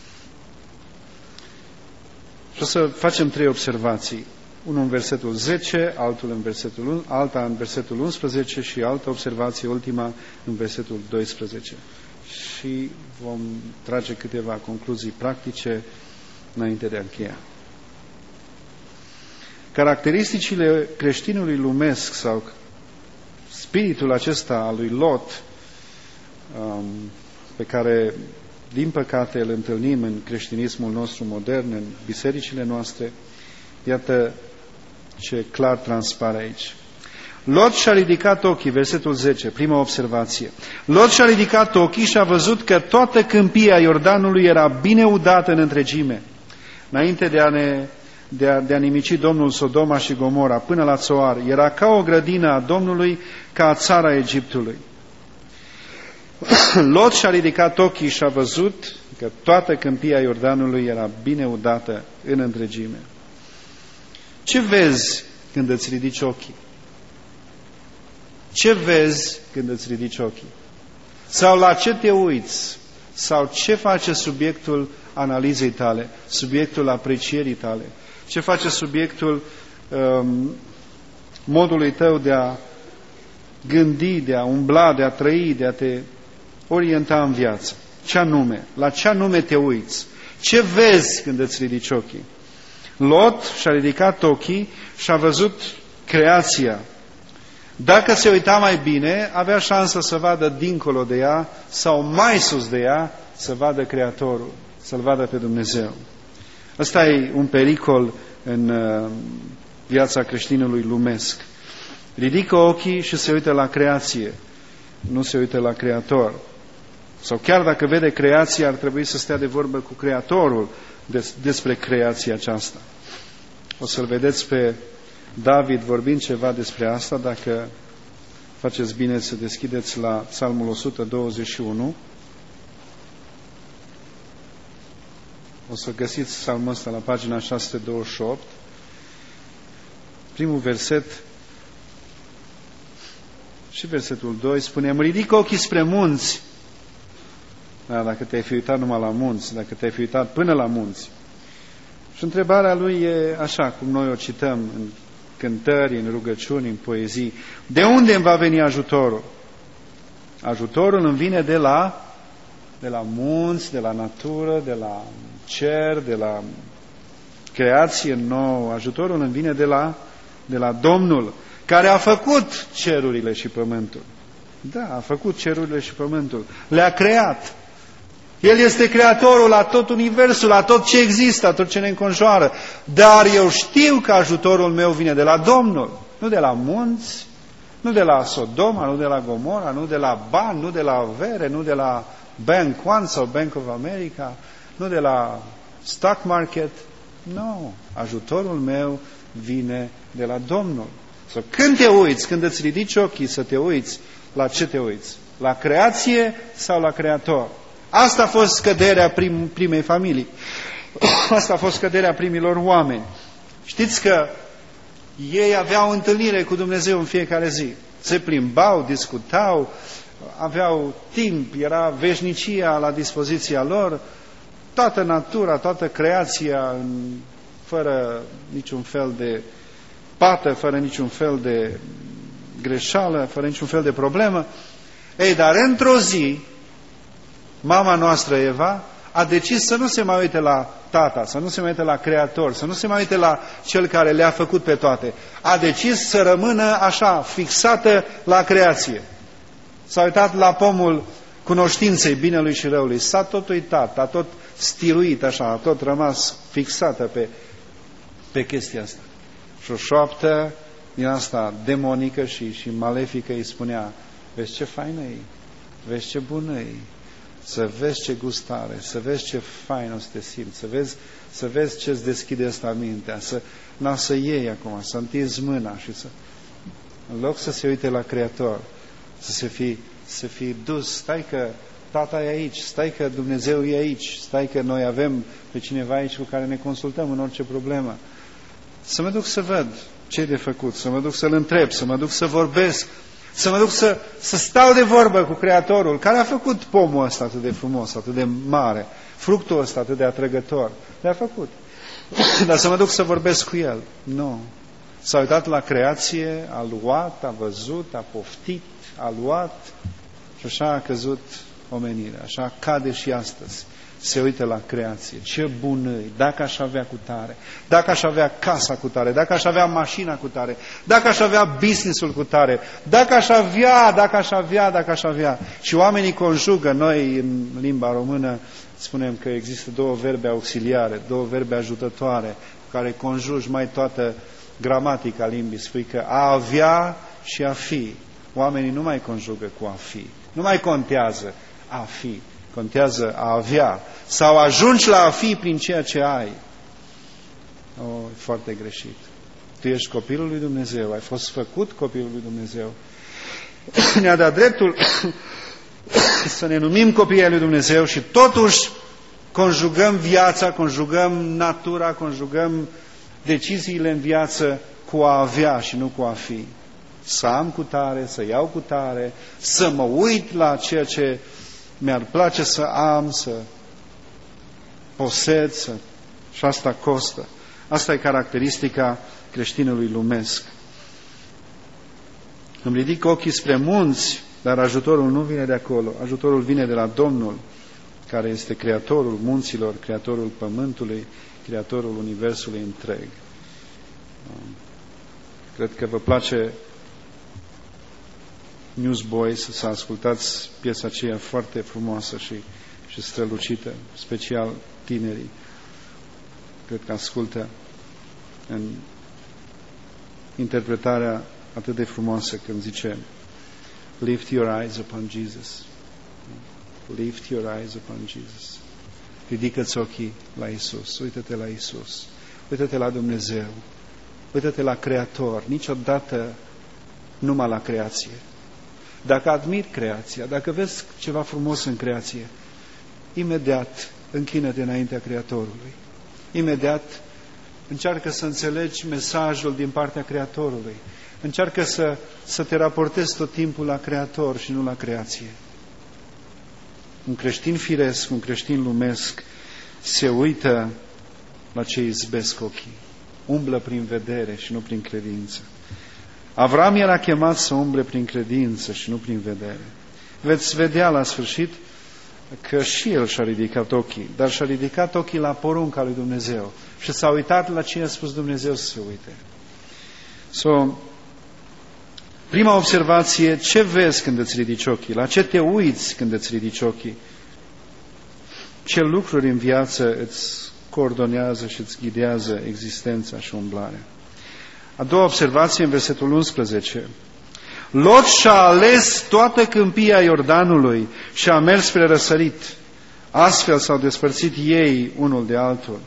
Și o să facem trei observații. Unul în versetul zece, altul în versetul, alta în versetul unsprezece și altă observație, ultima, în versetul doisprezece. Și vom trage câteva concluzii practice înainte de a încheia. Caracteristicile creștinului lumesc sau spiritul acesta al lui Lot, um, pe care, din păcate, îl întâlnim în creștinismul nostru modern, în bisericile noastre, iată ce clar transpare aici. Lot și-a ridicat ochii, versetul zece, prima observație. Lot și-a ridicat ochii și a văzut că toată câmpia Iordanului era bine udată în întregime. Înainte de a, ne, de, a, de a nimici Domnul Sodoma și Gomora până la Țoar, era ca o grădină a Domnului, ca a țara Egiptului. Lot și-a ridicat ochii și a văzut că toată câmpia Iordanului era bine udată în întregime. Ce vezi când îți ridici ochii? Ce vezi când îți ridici ochii? Sau la ce te uiți? Sau ce face subiectul analizei tale? Subiectul aprecierii tale? Ce face subiectul um, modului tău de a gândi, de a umbla, de a trăi, de a te orienta în viață? Ce anume? La ce anume te uiți? Ce vezi când îți ridici ochii? Lot și-a ridicat ochii și a văzut creația. Dacă se uita mai bine, avea șansă să vadă dincolo de ea sau mai sus de ea, să vadă Creatorul, să-L vadă pe Dumnezeu. Ăsta e un pericol în viața creștinului lumesc. Ridică ochii și se uită la creație, nu se uită la Creator. Sau chiar dacă vede creația, ar trebui să stea de vorbă cu Creatorul despre creația aceasta. O să-l vedeți pe David vorbind ceva despre asta, dacă faceți bine să deschideți la Psalmul o sută douăzeci și unu. O să găsiți psalmul ăsta la pagina șase sute douăzeci și opt. Primul verset și versetul doi spune: îmi ridic ochii spre munți. Da, dacă te-ai fi uitat numai la munți, dacă te-ai fi uitat până la munți. Și întrebarea lui e așa, cum noi o cităm în cântări, în rugăciuni, în poezii. De unde îmi va veni ajutorul? Ajutorul îmi vine de la, de la munți, de la natură, de la cer, de la creație nouă. Ajutorul îmi vine de la, de la Domnul, care a făcut cerurile și pământul. Da, a făcut cerurile și pământul. Le-a creat. El este creatorul la tot universul, la tot ce există, la tot ce ne înconjoară. Dar eu știu că ajutorul meu vine de la Domnul, nu de la munți, nu de la Sodoma, nu de la Gomora, nu de la bani, nu de la avere, nu de la Bank One sau Bank of America, nu de la stock market. Nu, ajutorul meu vine de la Domnul. So, când te uiți, când îți ridici ochii să te uiți, la ce te uiți? La creație sau la Creator? Asta a fost scăderea prim, primei familii. Asta a fost scăderea primilor oameni. Știți că ei aveau întâlnire cu Dumnezeu în fiecare zi. Se plimbau, discutau, aveau timp, era veșnicia la dispoziția lor, toată natura, toată creația, fără niciun fel de pată, fără niciun fel de greșeală, fără niciun fel de problemă. Ei, dar într-o zi, mama noastră Eva a decis să nu se mai uite la tata, să nu se mai uite la Creator, să nu se mai uite la Cel care le-a făcut pe toate. A decis să rămână așa, fixată la creație. S-a uitat la pomul cunoștinței binelui și răului. S-a tot uitat, a tot stiluit așa, a tot rămas fixată pe, pe chestia asta. Și o șoaptă din asta demonică și, și malefică îi spunea: vezi ce faină e, vezi ce bună e, să vezi ce gustare, să vezi ce fain o să te simți, să vezi, să vezi ce-ți deschide asta mintea, să, na, să iei acum, să întinzi mâna și să... În loc să se uite la Creator, să se fi, să fi dus, stai că Tata e aici, stai că Dumnezeu e aici, stai că noi avem pe cineva aici cu care ne consultăm în orice problemă. Să mă duc să văd ce e de făcut, să mă duc să-L întreb, să mă duc să vorbesc, să mă duc să, să stau de vorbă cu Creatorul, care a făcut pomul ăsta atât de frumos, atât de mare, fructul ăsta atât de atrăgător. Le-a făcut. Dar să mă duc să vorbesc cu El. Nu. S-a uitat la creație, a luat, a văzut, a poftit, a luat și așa a căzut omenirea. Așa cade și astăzi. Se uită la creație. Ce bună e, dacă aș avea cu tare, dacă aș avea casa cu tare, dacă aș avea mașina cu tare, dacă aș avea business-ul cu tare, dacă aș avea, dacă aș avea, dacă aș avea. Și oamenii conjugă, noi în limba română spunem că există două verbe auxiliare, două verbe ajutătoare, cu care conjugi mai toată gramatica limbii. Spui că a avea și a fi. Oamenii nu mai conjugă cu a fi. Nu mai contează a fi. Contează a avea. Sau ajungi la a fi prin ceea ce ai. O, foarte greșit. Tu ești copilul lui Dumnezeu. Ai fost făcut copilul lui Dumnezeu. Ne-a dat dreptul să ne numim copiii lui Dumnezeu și totuși conjugăm viața, conjugăm natura, conjugăm deciziile în viață cu a avea și nu cu a fi. Să am cu tare, să iau cu tare, să mă uit la ceea ce mi-ar place să am, să posed, să... și asta costă. Asta e caracteristica creștinului lumesc. Îmi ridic ochii spre munți, dar ajutorul nu vine de acolo. Ajutorul vine de la Domnul. care este creatorul munților, creatorul pământului, creatorul universului întreg. Cred că vă place Newsboys, să ascultați piesa aceea foarte frumoasă și, și strălucită, special tinerii. Cred că ascultă în interpretarea atât de frumoasă când zice Lift your eyes upon Jesus. Lift your eyes upon Jesus. Ridică-ți ochii la Isus. Uită-te la Isus. Uită-te la Dumnezeu. Uită-te la Creator. Niciodată numai la creație. Dacă admiri creația, dacă vezi ceva frumos în creație, imediat închină-te înaintea Creatorului. Imediat încearcă să înțelegi mesajul din partea Creatorului. Încearcă să, să te raportezi tot timpul la Creator și nu la creație. Un creștin firesc, un creștin lumesc se uită la ce izbesc ochii. Umblă prin vedere și nu prin credință. Avram era chemat să umble prin credință și nu prin vedere. Veți vedea la sfârșit că și el și-a ridicat ochii, dar și-a ridicat ochii la porunca lui Dumnezeu și s-a uitat la ce a spus Dumnezeu să se uite. So, prima observație, ce vezi când îți ridici ochii? La ce te uiți când îți ridici ochii? Ce lucruri în viață îți coordonează și îți ghidează existența și umblarea? A doua observație în versetul unsprezece. Lot și-a ales toată câmpia Iordanului și a mers spre răsărit. Astfel s-au despărțit ei unul de altul.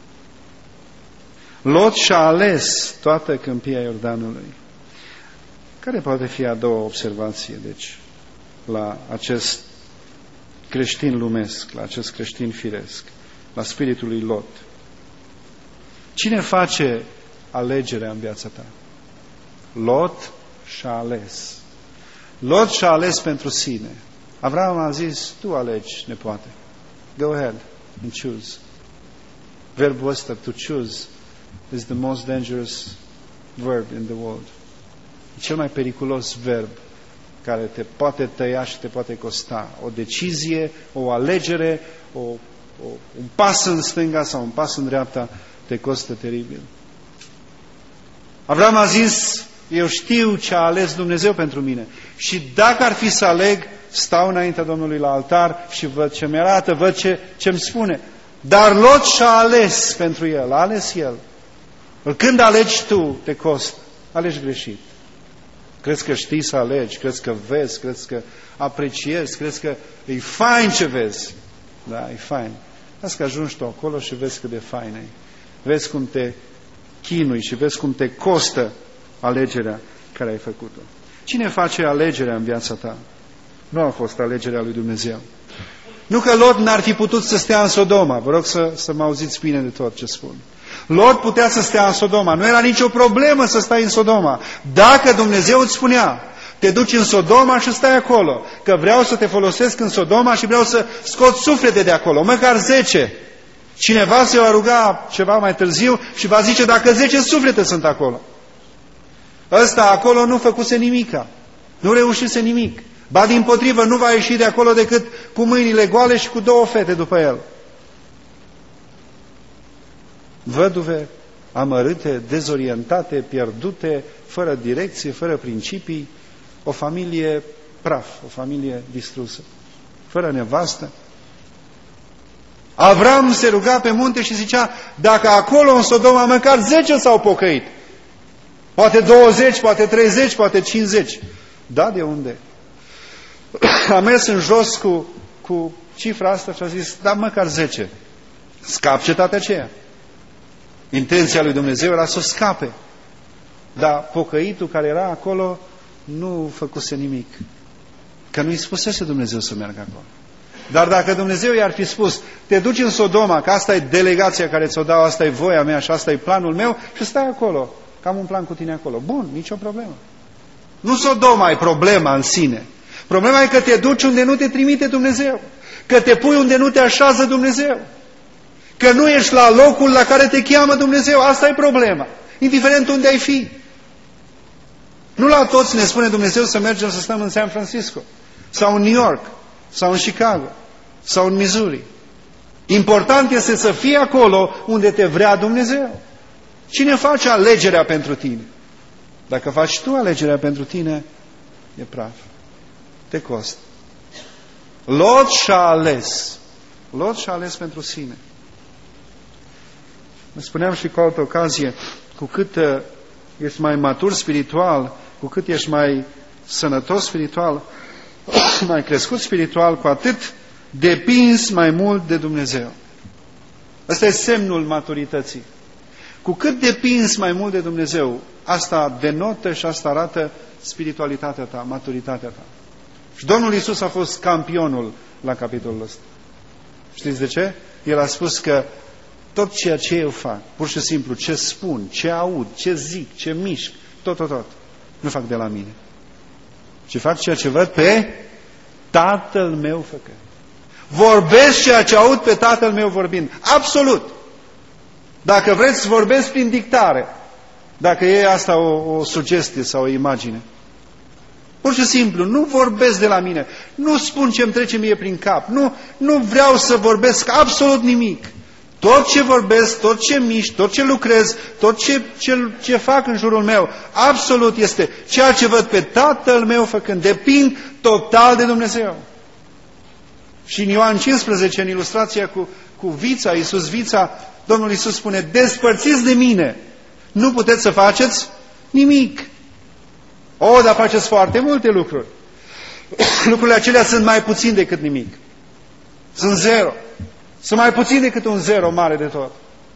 Lot și-a ales toată câmpia Iordanului. Care poate fi a doua observație, deci, la acest creștin lumesc, la acest creștin firesc, la spiritul lui Lot? Cine face alegerea în viața ta? Lot și-a ales. Lot și-a ales pentru sine. Avram a zis, tu alegi, nepoate. Go ahead and choose. Verbul ăsta, to choose, is the most dangerous verb in the world. E cel mai periculos verb care te poate tăia și te poate costa. O decizie, o alegere, o, o, un pas în stânga sau un pas în dreapta te costă teribil. Avram a zis, eu știu ce a ales Dumnezeu pentru mine și dacă ar fi să aleg, stau înaintea Domnului la altar și văd ce mi-arată, văd ce ce-mi spune. Dar Lot și-a ales pentru el, a ales el. Când alegi tu, te costă. Alegi greșit. Crezi că știi să alegi, crezi că vezi, crezi că apreciezi, crezi că e fain ce vezi. Da, e fain. Lasă că ajungi tu acolo și vezi cât de fain e. Vezi cum te chinui și vezi cum te costă alegerea care ai făcut-o. Cine face alegerea în viața ta? Nu a fost alegerea lui Dumnezeu. Nu că Lot n-ar fi putut să stea în Sodoma. Vă rog să, să mă auziți bine de tot ce spun. Lot putea să stea în Sodoma. Nu era nicio problemă să stai în Sodoma. Dacă Dumnezeu îți spunea, te duci în Sodoma și stai acolo, că vreau să te folosesc în Sodoma și vreau să scot suflete de acolo, măcar zece. Cineva se va ruga ceva mai târziu și va zice, dacă zece suflete sunt acolo. Ăsta acolo nu făcuse nimica. Nu reușise nimic. Ba dimpotrivă, nu va ieși de acolo decât cu mâinile goale și cu două fete după el. Văduve, amărâte, dezorientate, pierdute, fără direcție, fără principii, o familie praf, o familie distrusă, fără nevastă. Avram se ruga pe munte și zicea, dacă acolo în Sodoma măcar zece s-au pocăit, poate douăzeci, poate treizeci, poate cincizeci. Da, de unde? A mers în jos cu, cu cifra asta și a zis, da, măcar zece. Scap cetatea aceea. Intenția lui Dumnezeu era să o scape. Dar pocăitul care era acolo nu făcuse nimic. Că nu-i spusese Dumnezeu să meargă acolo. Dar dacă Dumnezeu i-ar fi spus, te duci în Sodoma, că asta e delegația care ți-o dau, asta e voia mea și asta e planul meu, și stai acolo, că am un plan cu tine acolo. Bun, nicio problemă. Nu Sodoma e problema în sine. Problema e că te duci unde nu te trimite Dumnezeu. Că te pui unde nu te așează Dumnezeu. Că nu ești la locul la care te cheamă Dumnezeu. Asta e problema. Indiferent unde ai fi. Nu la toți ne spune Dumnezeu să mergem să stăm în San Francisco. Sau în New York. Sau în Chicago. sau în Missouri. Important este să fii acolo unde te vrea Dumnezeu. Cine face alegerea pentru tine? Dacă faci tu alegerea pentru tine, e praf. Te costă. Lot și-a ales. Lot și-a ales pentru sine. Mă spuneam și cu altă ocazie, cu cât ești mai matur spiritual, cu cât ești mai sănătos spiritual, mai crescut spiritual, cu atât depinzi mai mult de Dumnezeu. Ăsta e semnul maturității. Cu cât depinzi mai mult de Dumnezeu, asta denotă și asta arată spiritualitatea ta, maturitatea ta. Și Domnul Iisus a fost campionul la capitolul ăsta. Știți de ce? El a spus că tot ceea ce eu fac, pur și simplu, ce spun, ce aud, ce zic, ce mișc, tot, tot, tot, nu fac de la mine. Ci fac ceea ce văd pe Tatăl meu făcând. Vorbesc ceea ce aud pe Tatăl meu vorbind. Absolut. Dacă vreți, vorbesc prin dictare. Dacă e asta o, o sugestie sau o imagine. Pur și simplu, nu vorbesc de la mine. Nu spun ce îmi trece mie prin cap. Nu, nu vreau să vorbesc absolut nimic. Tot ce vorbesc, tot ce mișc, tot ce lucrez, tot ce, ce, ce fac în jurul meu, absolut este ceea ce văd pe Tatăl meu făcând. Depind total de Dumnezeu. Și în Ioan cincisprezece, în ilustrația cu, cu vița, Iisus vița, Domnul Iisus spune, despărțiți de mine, nu puteți să faceți nimic. O, dar faceți foarte multe lucruri. Lucrurile acelea sunt mai puțin decât nimic. Sunt zero. Sunt mai puțin decât un zero mare de tot.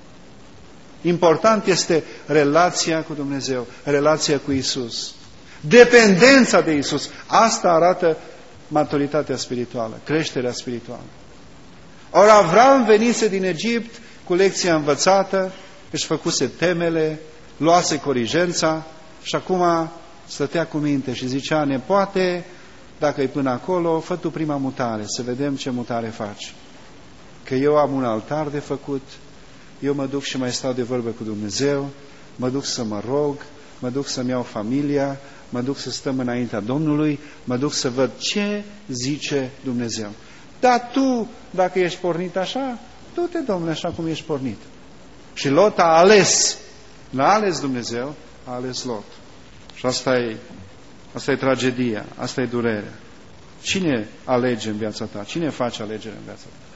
Important este relația cu Dumnezeu, relația cu Iisus. Dependența de Iisus. Asta arată maturitatea spirituală, creșterea spirituală. Ori Avram venise din Egipt cu lecția învățată, își făcuse temele, luase corigența și acum stătea cu minte și zicea, nepoate, dacă e până acolo, fă tu prima mutare, să vedem ce mutare faci. Că eu am un altar de făcut, eu mă duc și mai stau de vorbă cu Dumnezeu, mă duc să mă rog, mă duc să-mi iau familia, mă duc să stăm înaintea Domnului, mă duc să văd ce zice Dumnezeu. Dar tu, dacă ești pornit așa, du-te, Domnule, așa cum ești pornit. Și Lot a ales, n-a ales Dumnezeu, a ales Lot. Și asta e, asta e tragedia, asta e durerea. Cine alege în viața ta? Cine face alegere în viața ta?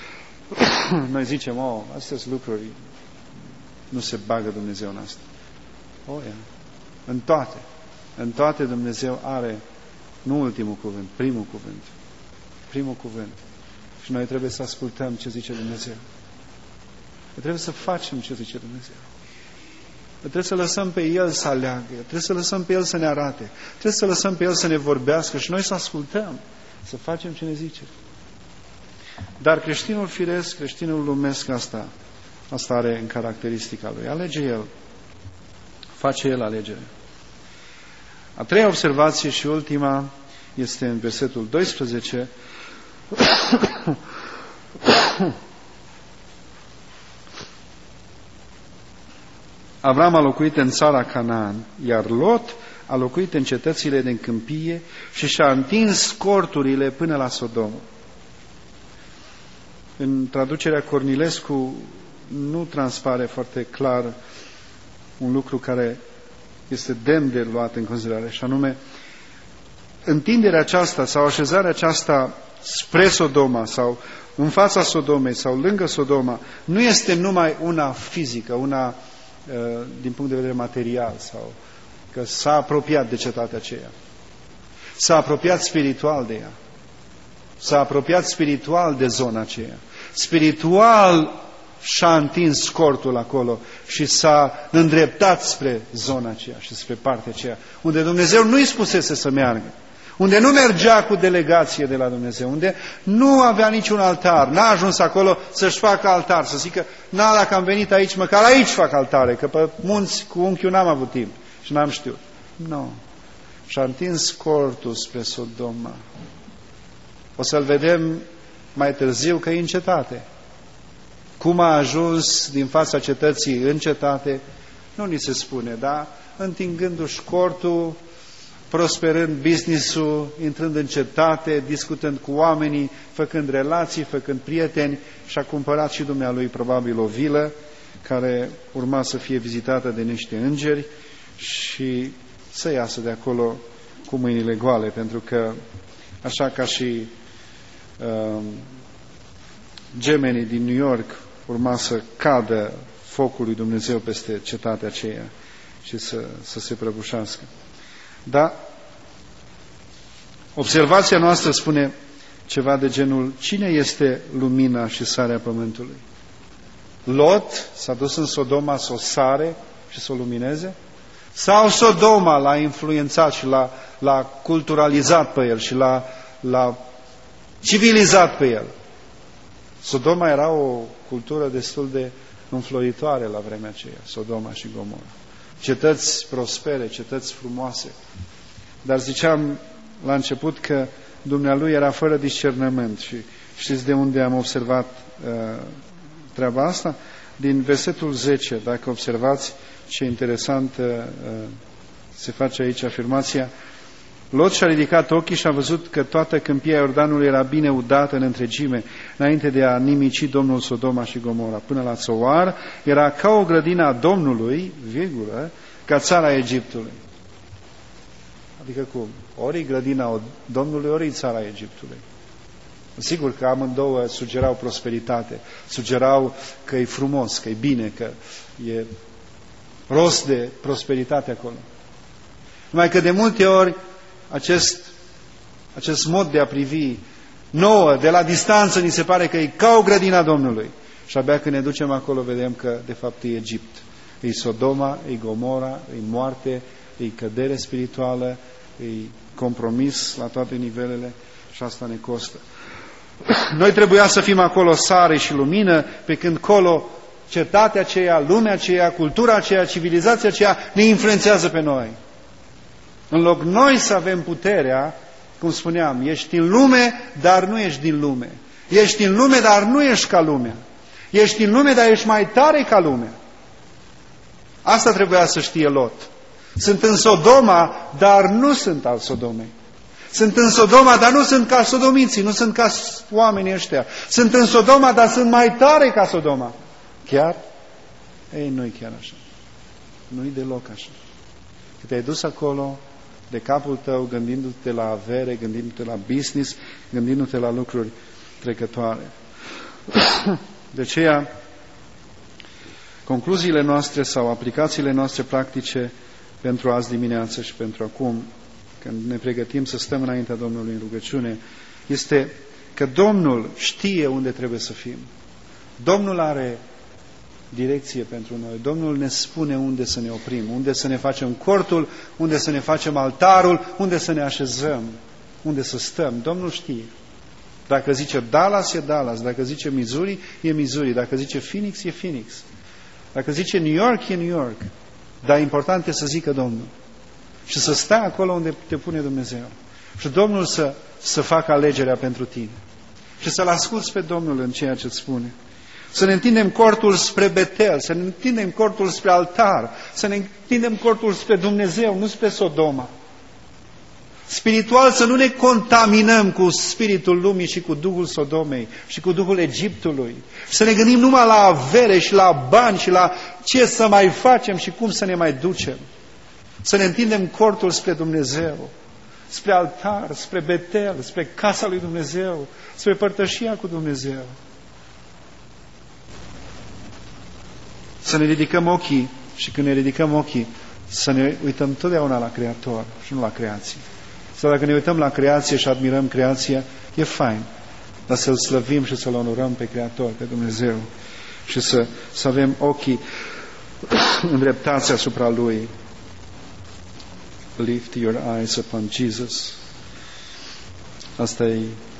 Noi zicem, oh, astea sunt lucruri, nu se bagă Dumnezeu în asta. Oh, yeah. În toate, în toate Dumnezeu are, nu ultimul cuvânt, primul cuvânt. Primul cuvânt. Și noi trebuie să ascultăm ce zice Dumnezeu. Trebuie să facem ce zice Dumnezeu. Trebuie să lăsăm pe El să aleagă. Trebuie să lăsăm pe El să ne arate. Trebuie să lăsăm pe El să ne vorbească și noi să ascultăm. Să facem ce ne zice. Dar creștinul firesc, creștinul lumesc, asta, asta are în caracteristica lui. Alege el. Face el alegere. A treia observație și ultima este în versetul doisprezece. Avram a locuit în țara Canaan, iar Lot a locuit în cetățile din câmpie și și-a întins corturile până la Sodomă. În traducerea Cornilescu nu transpare foarte clar un lucru care este demn de luat în considerare, și anume întinderea aceasta sau așezarea aceasta spre Sodoma sau în fața Sodomei sau lângă Sodoma nu este numai una fizică, una din punct de vedere material sau că s-a apropiat de cetatea aceea. S-a apropiat spiritual de ea. S-a apropiat spiritual de zona aceea. Spiritual și-a întins cortul acolo și s-a îndreptat spre zona aceea și spre partea aceea, unde Dumnezeu nu-i spusese să meargă, unde nu mergea cu delegație de la Dumnezeu, unde nu avea niciun altar, n-a ajuns acolo să-și facă altar, să zică, na, dacă am venit aici, măcar aici fac altare, că pe munți cu unchiul n-am avut timp și n-am știut. Nu. Și-a întins cortul spre Sodoma. O să-l vedem mai târziu că e în cetate. Cum a ajuns din fața cetății în cetate, nu ni se spune, dar întingându-și cortul, prosperând business-ul, intrând în cetate, discutând cu oamenii, făcând relații, făcând prieteni, și a cumpărat și dumnealui probabil o vilă care urma să fie vizitată de niște îngeri și să iasă de acolo cu mâinile goale, pentru că așa ca și uh, gemenii din New York urma să cadă focul lui Dumnezeu peste cetatea aceea și să, să se prăbușească. Dar observația noastră spune ceva de genul: cine este lumina și sarea pământului? Lot s-a dus în Sodoma să o sare și să o lumineze? Sau Sodoma l-a influențat și l-a, l-a culturalizat pe el și l-a, l-a civilizat pe el? Sodoma era o cultură destul de înfloritoare la vremea aceea, Sodoma și Gomora. Cetăți prospere, cetăți frumoase. Dar ziceam la început că dumnealui era fără discernământ. Și știți de unde am observat uh, treaba asta? Din versetul zece, dacă observați ce interesant uh, se face aici afirmația: Lot și-a ridicat ochii și a văzut că toată câmpia Iordanului era bine udată în întregime, înainte de a nimici Domnul Sodoma și Gomora. Până la Țoar era ca o grădină a Domnului, virgulă, ca țara Egiptului. Adică cum? Ori grădina Domnului, ori țara Egiptului. Sigur că amândouă sugerau prosperitate, sugerau că e frumos, că e bine, că e rost de prosperitate acolo. Numai că de multe ori acest, acest mod de a privi nouă, de la distanță, ni se pare că e ca o grădina Domnului. Și abia când ne ducem acolo vedem că de fapt e Egipt. E Sodoma, e Gomora, e moarte, e cădere spirituală, e compromis la toate nivelele și asta ne costă. Noi trebuia să fim acolo sare și lumină, pe când colo cetatea aceea, lumea aceea, cultura aceea, civilizația aceea ne influențează pe noi. În loc noi să avem puterea, cum spuneam, ești în lume, dar nu ești din lume. Ești în lume, dar nu ești ca lumea. Ești în lume, dar ești mai tare ca lumea. Asta trebuia să știe Lot. Sunt în Sodoma, dar nu sunt al Sodomei. Sunt în Sodoma, dar nu sunt ca sodomiții, nu sunt ca oamenii ăștia. Sunt în Sodoma, dar sunt mai tare ca Sodoma. Chiar? Ei, nu-i chiar așa. Nu-i deloc așa. Că te-ai dus acolo de capul tău, gândindu-te la avere, gândindu-te la business, gândindu-te la lucruri trecătoare. De aceea, concluziile noastre sau aplicațiile noastre practice pentru azi dimineață și pentru acum, când ne pregătim să stăm înaintea Domnului în rugăciune, este că Domnul știe unde trebuie să fim. Domnul are direcție pentru noi. Domnul ne spune unde să ne oprim, unde să ne facem cortul, unde să ne facem altarul, unde să ne așezăm, unde să stăm. Domnul știe. Dacă zice Dallas, e Dallas. Dacă zice Missouri, e Missouri. Dacă zice Phoenix, e Phoenix. Dacă zice New York, e New York. Dar important e să zică Domnul. Și să stai acolo unde te pune Dumnezeu. Și Domnul să, să facă alegerea pentru tine. Și să-L asculți pe Domnul în ceea ce îți spune. Să ne întindem cortul spre Betel, să ne întindem cortul spre altar, să ne întindem cortul spre Dumnezeu, nu spre Sodoma. Spiritual să nu ne contaminăm cu spiritul lumii și cu duhul Sodomei și cu duhul Egiptului. Să ne gândim numai la avere și la bani și la ce să mai facem și cum să ne mai ducem. Să ne întindem cortul spre Dumnezeu, spre altar, spre Betel, spre casa lui Dumnezeu, spre părtășia cu Dumnezeu. Să ne ridicăm ochii și când ne ridicăm ochii să ne uităm totdeauna la Creator și nu la creație. Sau dacă ne uităm la creație și admirăm creația, e fain, dar să-L slăvim și să-L onorăm pe Creator, pe Dumnezeu și să, să avem ochii îndreptați asupra Lui. Lift your eyes upon Jesus. Asta e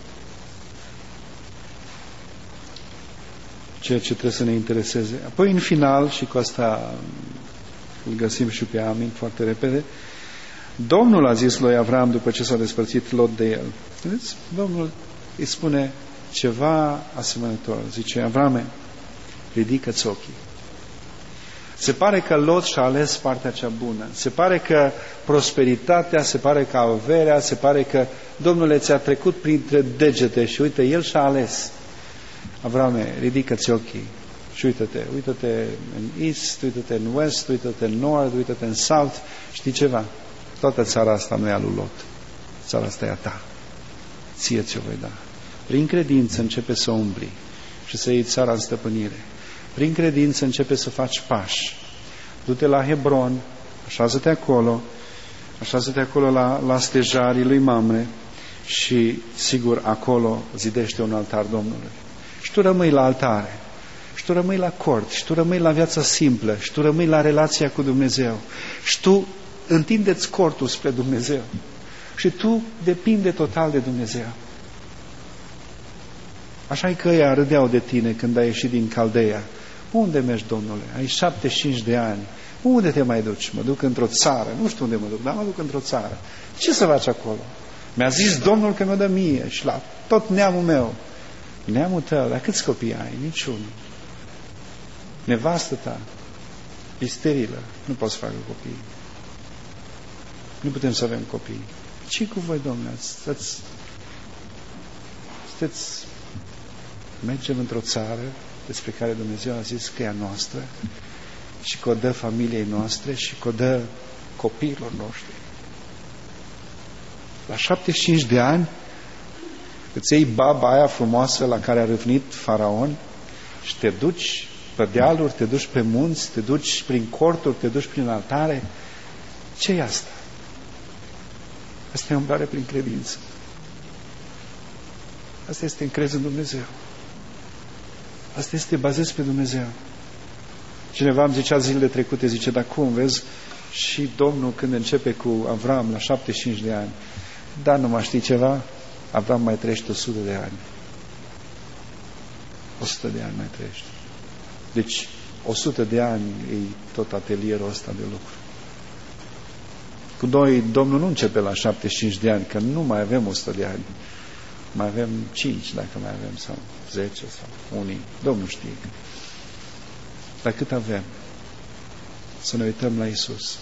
ceea ce trebuie să ne intereseze. Apoi, în final, și cu asta îl găsim și pe Amin foarte repede, Domnul a zis lui Avram după ce s-a despărțit Lot de el. Vedeți? Domnul îi spune ceva asemănător. Zice, Avrame, ridică-ți ochii. Se pare că Lot și-a ales partea cea bună. Se pare că prosperitatea, se pare că averea, se pare că Domnul ți-a trecut printre degete și uite, el și-a ales. Avrame, ridică-ți ochii și uită-te, uită-te în East, uită-te în West, uită-te în Nord, uită-te în South. Știi ceva? Toată țara asta nu e a lui Lot. Țara asta e a ta. Ție ți-o voi da. Prin credință începe să umbli și să iei țara în stăpânire. Prin credință începe să faci pași. Du-te la Hebron, așează-te acolo, așează-te acolo la, la stejarii lui Mamre și, sigur, acolo zidește un altar Domnului. Și tu rămâi la altare, și tu rămâi la cort, și tu rămâi la viața simplă, și tu rămâi la relația cu Dumnezeu, și tu întinde-ți cortul spre Dumnezeu, și tu depinde total de Dumnezeu. Așa-i că ăia râdeau de tine când ai ieșit din Caldeia. Unde mergi, Domnule? Ai șaptezeci și cinci de ani. Unde te mai duci? Mă duc într-o țară. Nu știu unde mă duc, dar mă duc într-o țară. Ce să faci acolo? Mi-a zis Domnul că mi-o dă mie și la tot neamul meu. Neamul tău, dar câți copii ai? Niciunul. Nevastă ta e sterilă. Nu poți să facă copii. Nu putem să avem copii. Ce cu voi, Domnule? Stați, stați, mergem într-o țară despre care Dumnezeu a zis că e a noastră și că o dă familiei noastre și că o dă copiilor noștri. La șaptezeci și cinci de ani îți iei baba aia frumoasă la care a râvnit Faraon și te duci pe dealuri, te duci pe munți, te duci prin corturi, te duci prin altare. Ce e asta? Asta e umblare prin credință. Asta este încredere în Dumnezeu. Asta este bazez pe Dumnezeu. Cineva îmi zicea zilele trecute, zice, dar cum, vezi, și Domnul când începe cu Avram la șaptezeci și cinci de ani, dar nu mai știi ceva? Avram mai trăiește o sută de ani. o sută de ani mai trăiește. Deci, o sută de ani e tot atelierul ăsta de lucru. Cu noi, Domnul nu începe la șaptezeci și cinci de ani, că nu mai avem o sută de ani. Mai avem cinci, dacă mai avem, sau zece, sau unii. Domnul știe. Dar cât avem? Să ne uităm la Iisus.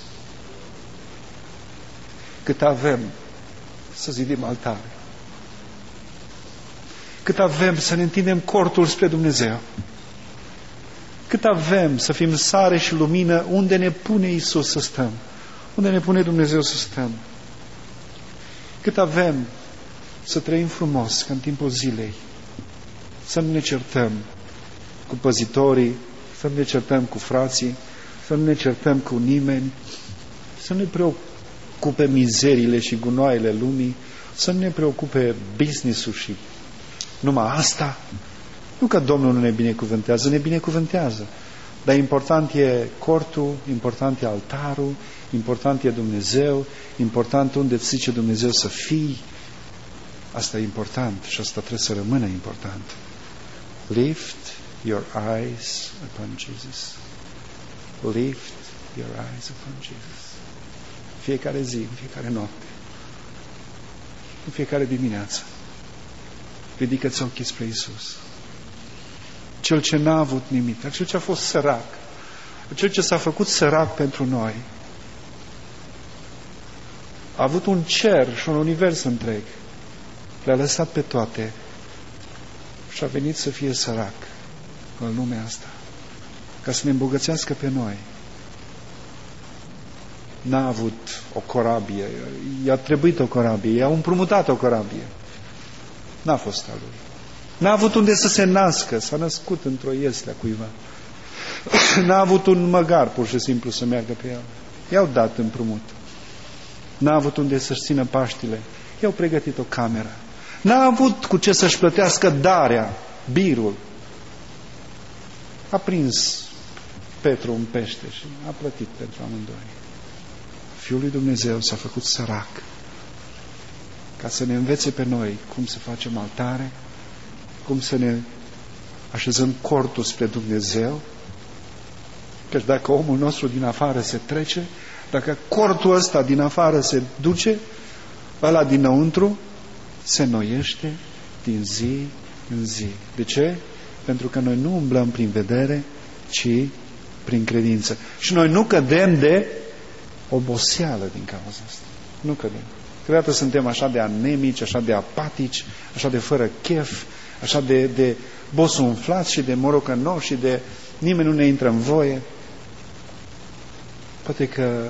Cât avem să zidim altare. Cât avem să ne întindem cortul spre Dumnezeu. Cât avem să fim sare și lumină unde ne pune Iisus să stăm. Unde ne pune Dumnezeu să stăm. Cât avem să trăim frumos, ca în timpul zilei. Să nu ne certăm cu păzitorii, să nu ne certăm cu frații, să nu ne certăm cu nimeni, să nu ne preocupe mizeriile și gunoaiele lumii, să nu ne preocupe business-ul și numai asta. Nu că Domnul nu ne binecuvântează, ne binecuvântează. Dar important e cortul, important e altarul, important e Dumnezeu, important unde îți zice Dumnezeu să fii. Asta e important și asta trebuie să rămână important. Lift your eyes upon Jesus. Lift your eyes upon Jesus. Fiecare zi, în fiecare noapte, în fiecare dimineață, ridică-ți ochii spre Iisus. Cel ce n-a avut nimic, cel ce a fost sărac, cel ce s-a făcut sărac pentru noi, a avut un cer și un univers întreg, le-a lăsat pe toate și a venit să fie sărac în lumea asta, ca să ne îmbogățească pe noi. N-a avut o corabie, i-a trebuit o corabie, i-a împrumutat o corabie. N-a fost a lui. N-a avut unde să se nască, s-a născut într-o iesle a cuiva. N-a avut un măgar, pur și simplu, să meargă pe el. I-au dat împrumut. N-a avut unde să-și țină Paștile. I-au pregătit o cameră. N-a avut cu ce să-și plătească darea, birul. A prins Petru un pește și a plătit pentru amândoi. Fiul lui Dumnezeu s-a făcut sărac ca să ne învețe pe noi cum să facem altare, cum să ne așezăm cortul spre Dumnezeu, căci dacă omul nostru din afară se trece, dacă cortul ăsta din afară se duce, ăla dinăuntru se noiește din zi în zi. De ce? Pentru că noi nu umblăm prin vedere, ci prin credință. Și noi nu cădem de oboseală din cauza asta. Nu cădem. Câteodată suntem așa de anemici, așa de apatici, așa de fără chef, așa de, de bosunflați și de morocănoși și de nimeni nu ne intră în voie. Poate că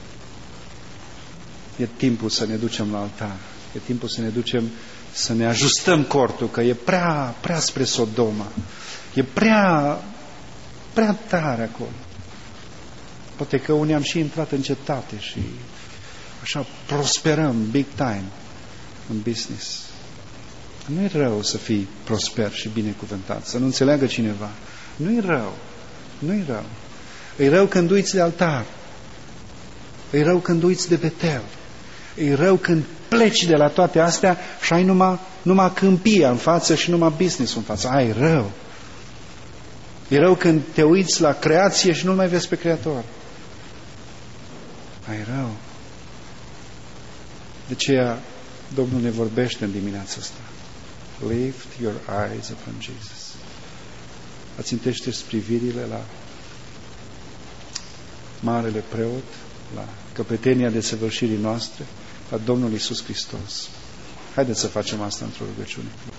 e timpul să ne ducem la altar. E timpul să ne ducem, să ne ajustăm cortul, că e prea, prea spre Sodoma. E prea, prea tare acolo. Poate că unii am și intrat în cetate și așa prosperăm big time în business. Nu-i rău să fii prosper și binecuvântat, să nu înțeleagă cineva. Nu-i rău. Nu-i rău. E rău când uiți de altar. E rău când uiți de Betel. E rău când pleci de la toate astea și ai numai, numai câmpia în față și numai business în față. Ai rău. E rău când te uiți la creație și nu mai vezi pe Creator. Ai rău. De aceea Domnul ne vorbește în dimineața asta. Lift your eyes upon Jesus. Ațintește-ți privirile la Marele Preot, la căpetenia de săvârșirii noastre, la Domnul Iisus Hristos. Haideți să facem asta într-o rugăciune.